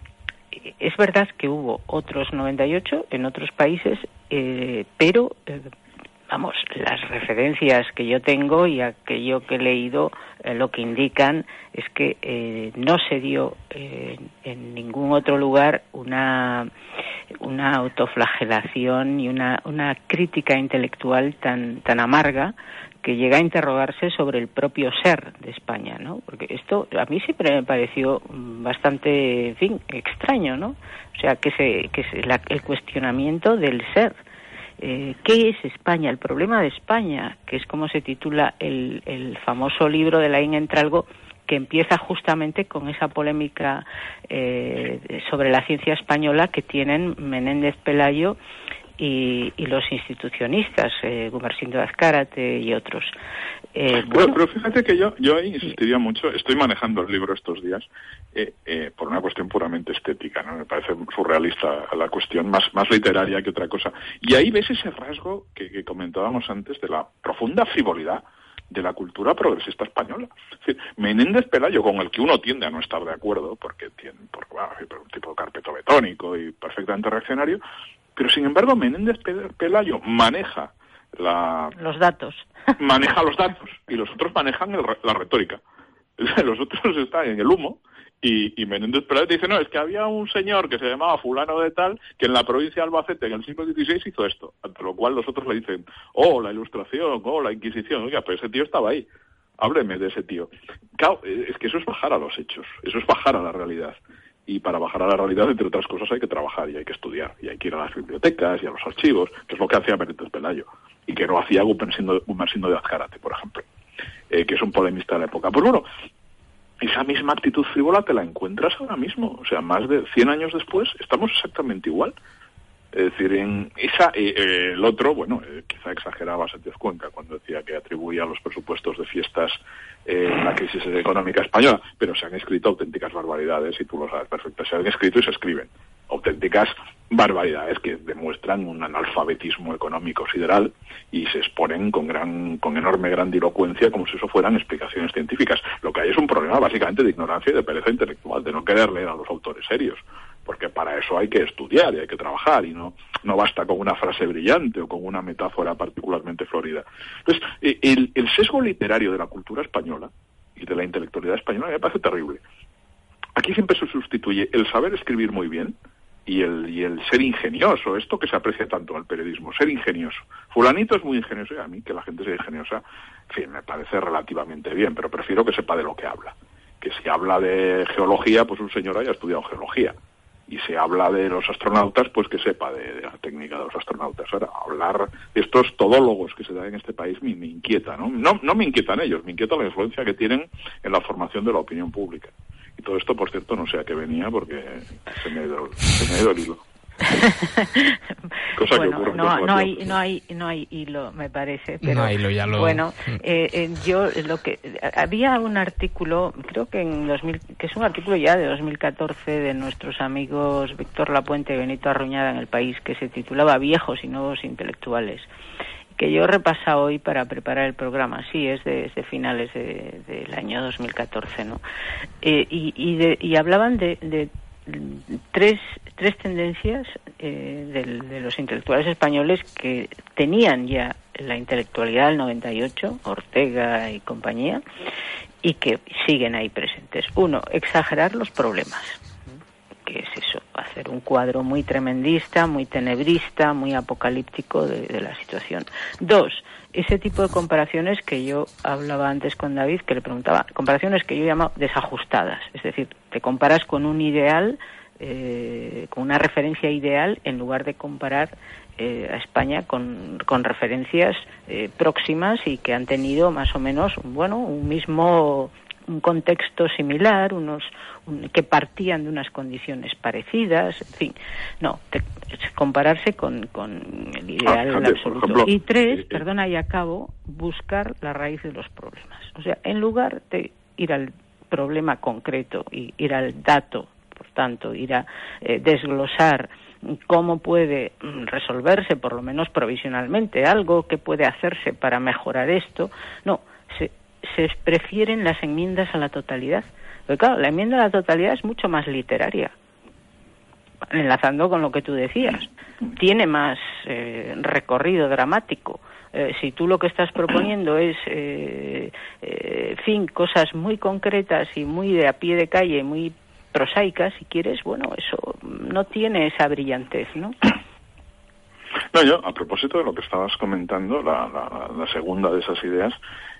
es verdad que hubo otros noventa y ocho en otros países, eh, pero eh, vamos, las referencias que yo tengo y aquello que he leído eh, lo que indican es que eh, no se dio eh, en ningún otro lugar una una autoflagelación y una una crítica intelectual tan tan amarga que llega a interrogarse sobre el propio ser de España, ¿no? Porque esto a mí siempre me pareció bastante, en fin, extraño, ¿no? O sea, que se que se, la, el cuestionamiento del ser. Eh, ¿Qué es España? El problema de España, que es como se titula el, el famoso libro de Laín Entralgo, que empieza justamente con esa polémica eh, sobre la ciencia española que tienen Menéndez Pelayo y, y los institucionistas, eh, Gumersindo de Azcárate y otros. Eh, pero, bueno, pero fíjate que yo yo ahí insistiría mucho. Estoy manejando el libro estos días eh, eh, por una cuestión puramente estética, ¿no? Me parece surrealista la cuestión, más más literaria que otra cosa. Y ahí ves ese rasgo que, que comentábamos antes de la profunda frivolidad de la cultura progresista española. Es decir, Menéndez Pelayo, con el que uno tiende a no estar de acuerdo, porque tiene porque, bueno, es un tipo carpetobetónico y perfectamente reaccionario, pero sin embargo Menéndez Pelayo maneja la los datos. maneja los datos y los otros manejan el, la retórica. Los otros están en el humo y, y Menéndez Pelayo dice, no, es que había un señor que se llamaba fulano de tal que en la provincia de Albacete en el siglo dieciséis hizo esto, ante lo cual los otros le dicen, oh, la Ilustración, oh, la Inquisición. Oiga, pero ese tío estaba ahí, hábleme de ese tío. Claro, es que eso es bajar a los hechos, eso es bajar a la realidad. Y para bajar a la realidad, entre otras cosas, hay que trabajar y hay que estudiar. Y hay que ir a las bibliotecas y a los archivos, que es lo que hacía Menéndez Pelayo. Y que no hacía Gumersindo, Gumersindo de Azcárate, por ejemplo, eh, que es un polemista de la época. Pues bueno, esa misma actitud frívola te la encuentras ahora mismo. O sea, más de cien años después, estamos exactamente igual. Es decir, en esa eh, eh, el otro, bueno, eh, quizá exageraba Sánchez Cuenca cuando decía que atribuía los presupuestos de fiestas eh, la crisis económica española, pero se han escrito auténticas barbaridades y tú lo sabes perfecto. Se han escrito y se escriben auténticas barbaridades que demuestran un analfabetismo económico sideral y se exponen con gran, con enorme grandilocuencia como si eso fueran explicaciones científicas. Lo que hay es un problema básicamente de ignorancia y de pereza intelectual, de no querer leer a los autores serios, porque para eso hay que estudiar y hay que trabajar y no no basta con una frase brillante o con una metáfora particularmente florida. Entonces, el, el sesgo literario de la cultura española y de la intelectualidad española me parece terrible. Aquí siempre se sustituye el saber escribir muy bien y el, y el ser ingenioso, esto que se aprecia tanto en el periodismo, ser ingenioso. Fulanito es muy ingenioso y a mí que la gente sea ingeniosa, en fin, me parece relativamente bien, pero prefiero que sepa de lo que habla. Que si habla de geología, pues un señor haya estudiado geología. Y se habla de los astronautas, pues que sepa de, de la técnica de los astronautas. Ahora, hablar de estos todólogos que se dan en este país me, me inquieta, ¿no? ¿no? No me inquietan ellos, me inquieta la influencia que tienen en la formación de la opinión pública. Y todo esto, por cierto, no sé a qué venía porque se me ha ido, se me ha ido el hilo. Cosa bueno, que ocurre no, no hay no hay no hay hilo, me parece, pero no hay hilo, ya lo... bueno, eh, eh, yo lo que había un artículo, creo que en dos mil, que es un artículo ya de dos mil catorce de nuestros amigos Víctor Lapuente y Benito Arruñada en El País, que se titulaba Viejos y nuevos intelectuales, que yo he repasado hoy para preparar el programa. Sí, es de, es de finales de, del año dos mil catorce, ¿no? Eh, y y, de, y hablaban de, de tres tres tendencias eh, de, de los intelectuales españoles que tenían ya la intelectualidad del noventa y ocho, Ortega y compañía, y que siguen ahí presentes. Uno, exagerar los problemas. ¿Qué es eso? Hacer un cuadro muy tremendista, muy tenebrista, muy apocalíptico de, de la situación. Dos, ese tipo de comparaciones que yo hablaba antes con David, que le preguntaba, comparaciones que yo llamo desajustadas. Es decir, te comparas con un ideal, eh, con una referencia ideal, en lugar de comparar eh, a España con, con referencias eh, próximas y que han tenido más o menos, bueno, un mismo... un contexto similar, unos un, que partían de unas condiciones parecidas, en fin, no, te, compararse con, con el ideal ah, absoluto. Ejemplo, y tres, eh, perdona y acabo, buscar la raíz de los problemas. O sea, en lugar de ir al problema concreto y ir al dato, por tanto, ir a eh, desglosar cómo puede resolverse, por lo menos provisionalmente, algo que puede hacerse para mejorar esto, no, se se prefieren las enmiendas a la totalidad. Porque claro, la enmienda a la totalidad es mucho más literaria, enlazando con lo que tú decías. Tiene más eh, recorrido dramático. Eh, si tú lo que estás proponiendo es, eh, eh, fin, cosas muy concretas y muy de a pie de calle, muy prosaicas, si quieres, bueno, eso no tiene esa brillantez, ¿no? No, yo, a propósito de lo que estabas comentando, la, la, la segunda de esas ideas,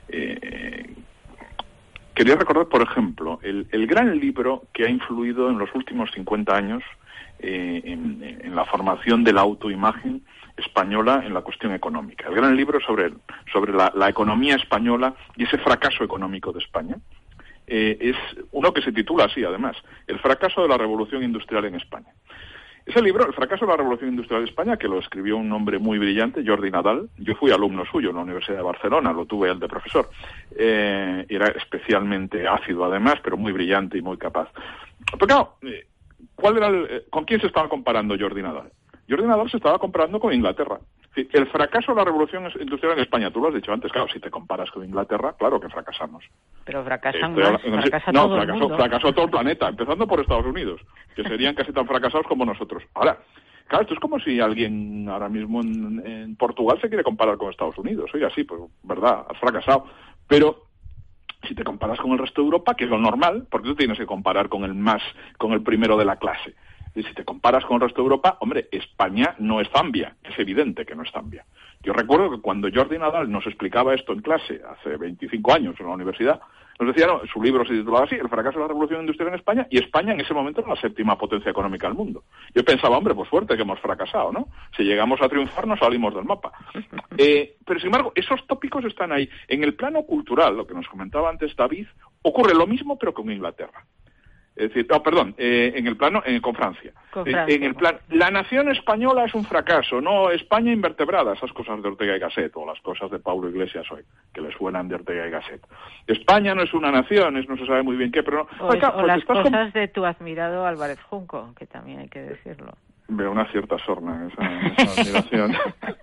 eh, quería recordar, por ejemplo, el, el gran libro que ha influido en los últimos cincuenta años eh, en, en la formación de la autoimagen española en la cuestión económica. El gran libro sobre, sobre la, la economía española y ese fracaso económico de España. Eh, es uno que se titula así, además, El fracaso de la revolución industrial en España. Ese libro, El fracaso de la revolución industrial de España, que lo escribió un hombre muy brillante, Jordi Nadal. Yo fui alumno suyo en la Universidad de Barcelona, lo tuve él de profesor. Eh, era especialmente ácido, además, pero muy brillante y muy capaz. Pero claro, ¿cuál era el, ¿con quién se estaba comparando Jordi Nadal? Jordi Nadal se estaba comparando con Inglaterra. El fracaso de la revolución industrial en España, tú lo has dicho antes, claro, si te comparas con Inglaterra, claro que fracasamos. Pero fracasan Estoy, más, no, fracasa no, todo fracasó, el mundo. fracasó todo el planeta, empezando por Estados Unidos, que serían casi tan fracasados como nosotros. Ahora, claro, esto es como si alguien ahora mismo en, en Portugal se quiere comparar con Estados Unidos. Oye, así, pues, verdad, has fracasado. Pero si te comparas con el resto de Europa, que es lo normal, porque tú tienes que comparar con el más, con el primero de la clase. Y si te comparas con el resto de Europa, hombre, España no es Zambia, es evidente que no es Zambia. Yo recuerdo que cuando Jordi Nadal nos explicaba esto en clase, hace veinticinco años en la universidad, nos decía, no, su libro se titulaba así, El fracaso de la revolución industrial en España, y España en ese momento era la séptima potencia económica del mundo. Yo pensaba, hombre, pues suerte que hemos fracasado, ¿no? Si llegamos a triunfar, nos salimos del mapa. Eh, pero, sin embargo, esos tópicos están ahí. En el plano cultural, lo que nos comentaba antes David, ocurre lo mismo, pero con Inglaterra. Es decir, no, perdón, eh, en el plano, eh, con Francia. Con Eh, Francia. en el plan, la nación española es un fracaso, no, España invertebrada, esas cosas de Ortega y Gasset, o las cosas de Paulo Iglesias hoy, que le suenan de Ortega y Gasset. España no es una nación, es, no se sabe muy bien qué, pero no. O, es- Oiga, o pues las estás cosas con- de tu admirado Álvarez Junco, que también hay que decirlo. Veo una cierta sorna en esa, esa admiración.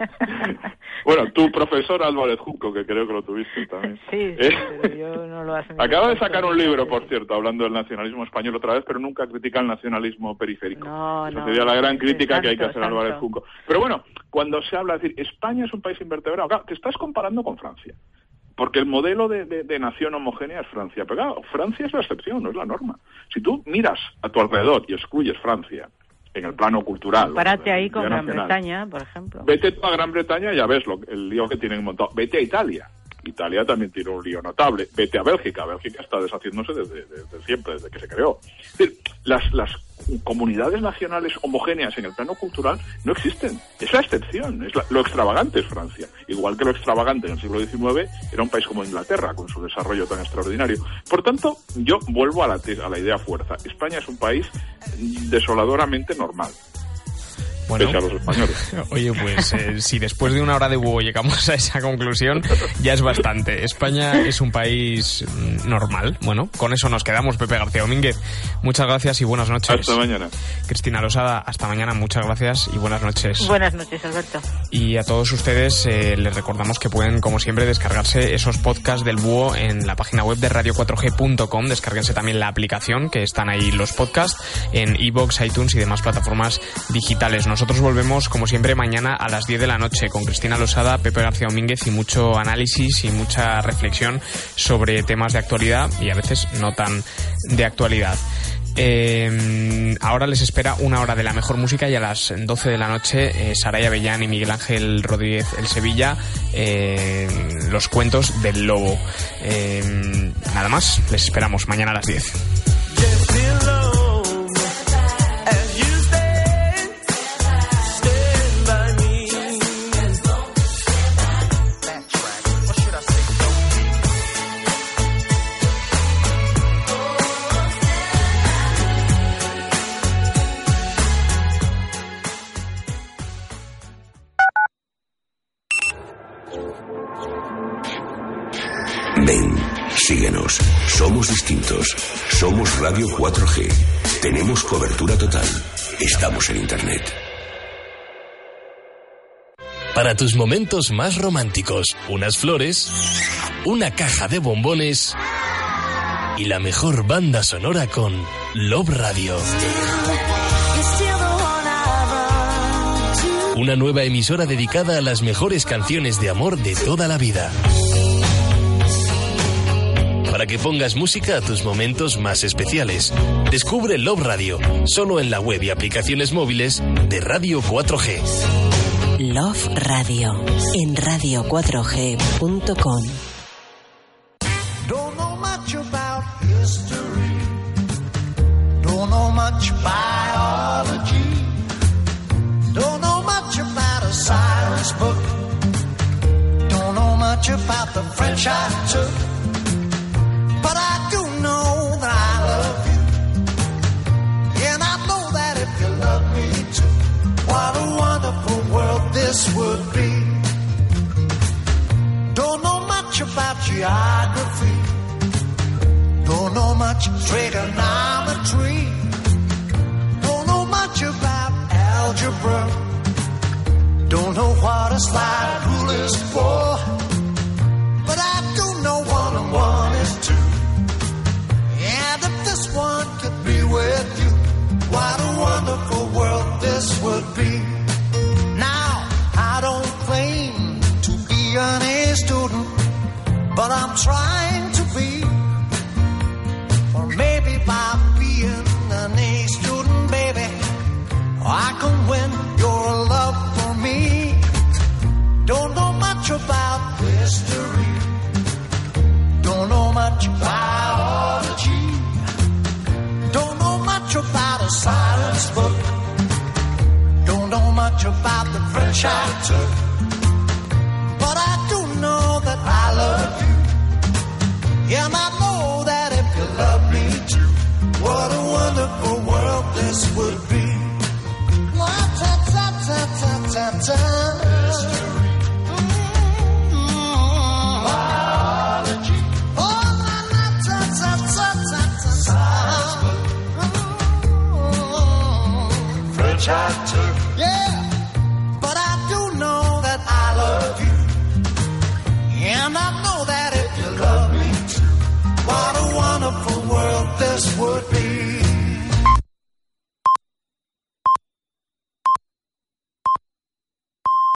Bueno, tu profesor Álvarez Junco, que creo que lo tuviste también. Sí, sí, Eh, pero yo no lo admiro. Acaba de sacar tanto. un libro, por cierto, hablando del nacionalismo español otra vez, pero nunca critica el nacionalismo periférico. No, Esa no, sería la gran sí, crítica que hay que santo, hacer a Álvarez santo. Junco. Pero bueno, cuando se habla de decir, España es un país invertebrado, claro, te estás comparando con Francia. Porque el modelo de, de, de nación homogénea es Francia. Pero claro, Francia es la excepción, no es la norma. Si tú miras a tu alrededor y excluyes Francia en el plano cultural... Compárate o ahí de- con de Gran nacional, Bretaña, por ejemplo. Vete tú a Gran Bretaña y ya ves lo, el lío que tienen montado. Vete a Italia. Italia también tiene un lío notable. Vete a Bélgica. Bélgica está deshaciéndose desde, desde siempre, desde que se creó. Es decir, las, las comunidades nacionales homogéneas en el plano cultural no existen. Es la excepción. Es la, lo extravagante es Francia. Igual que lo extravagante en el siglo diecinueve era un país como Inglaterra, con su desarrollo tan extraordinario. Por tanto, yo vuelvo a la, a la idea fuerza. España es un país desoladoramente normal. Bueno, pese a los españoles. Oye, pues eh, si después de una hora de búho llegamos a esa conclusión, ya es bastante. España es un país normal. Bueno, con eso nos quedamos. Pepe García Domínguez, muchas gracias y buenas noches. Hasta mañana. Cristina Losada, hasta mañana, muchas gracias y buenas noches. Buenas noches, Alberto. Y a todos ustedes eh, les recordamos que pueden, como siempre, descargarse esos podcasts del búho en la página web de radio cuatro g punto com. Descárguense también la aplicación, que están ahí los podcasts, en iVoox, iTunes y demás plataformas digitales. Nosotros volvemos, como siempre, mañana a las diez de la noche con Cristina Losada, Pepe García Domínguez y mucho análisis y mucha reflexión sobre temas de actualidad y a veces no tan de actualidad. Eh, ahora les espera una hora de la mejor música y a las doce de la noche eh, Saraya Avellán y Miguel Ángel Rodríguez El Sevilla, eh, los cuentos del lobo. Eh, nada más, les esperamos mañana a las diez. Ven, síguenos. Somos distintos. Somos Radio cuatro G. Tenemos cobertura total. Estamos en Internet. Para tus momentos más románticos, unas flores, una caja de bombones y la mejor banda sonora con Love Radio. Una nueva emisora dedicada a las mejores canciones de amor de toda la vida. Para que pongas música a tus momentos más especiales. Descubre Love Radio, solo en la web y aplicaciones móviles de Radio cuatro G. Love Radio, en radio cuatro g punto com. Don't know much about history. Don't know much biology. Don't know much about a science book. Don't know much about the French I took. But I do know that I love you. And I know that if you love me too, what a wonderful world this would be. Don't know much about geography. Don't know much trigonometry. Don't know much about algebra. Don't know what a slide rule is for. But I do know one and one is two. And if this one could be with you, what a wonderful world this would be. Now, I don't claim to be an A student, but I'm trying to be. Or maybe by being an A student, baby, I can win your love for me. Don't know much about history. Don't know much biology. Don't know much about a science book. Don't know much about the French I took. But I do know that I love you. Yeah, and I know that if you love me too, what a wonderful world this would be. Ta-ta-ta-ta-ta-ta. I took. Yeah, but I do know that I love you, and I know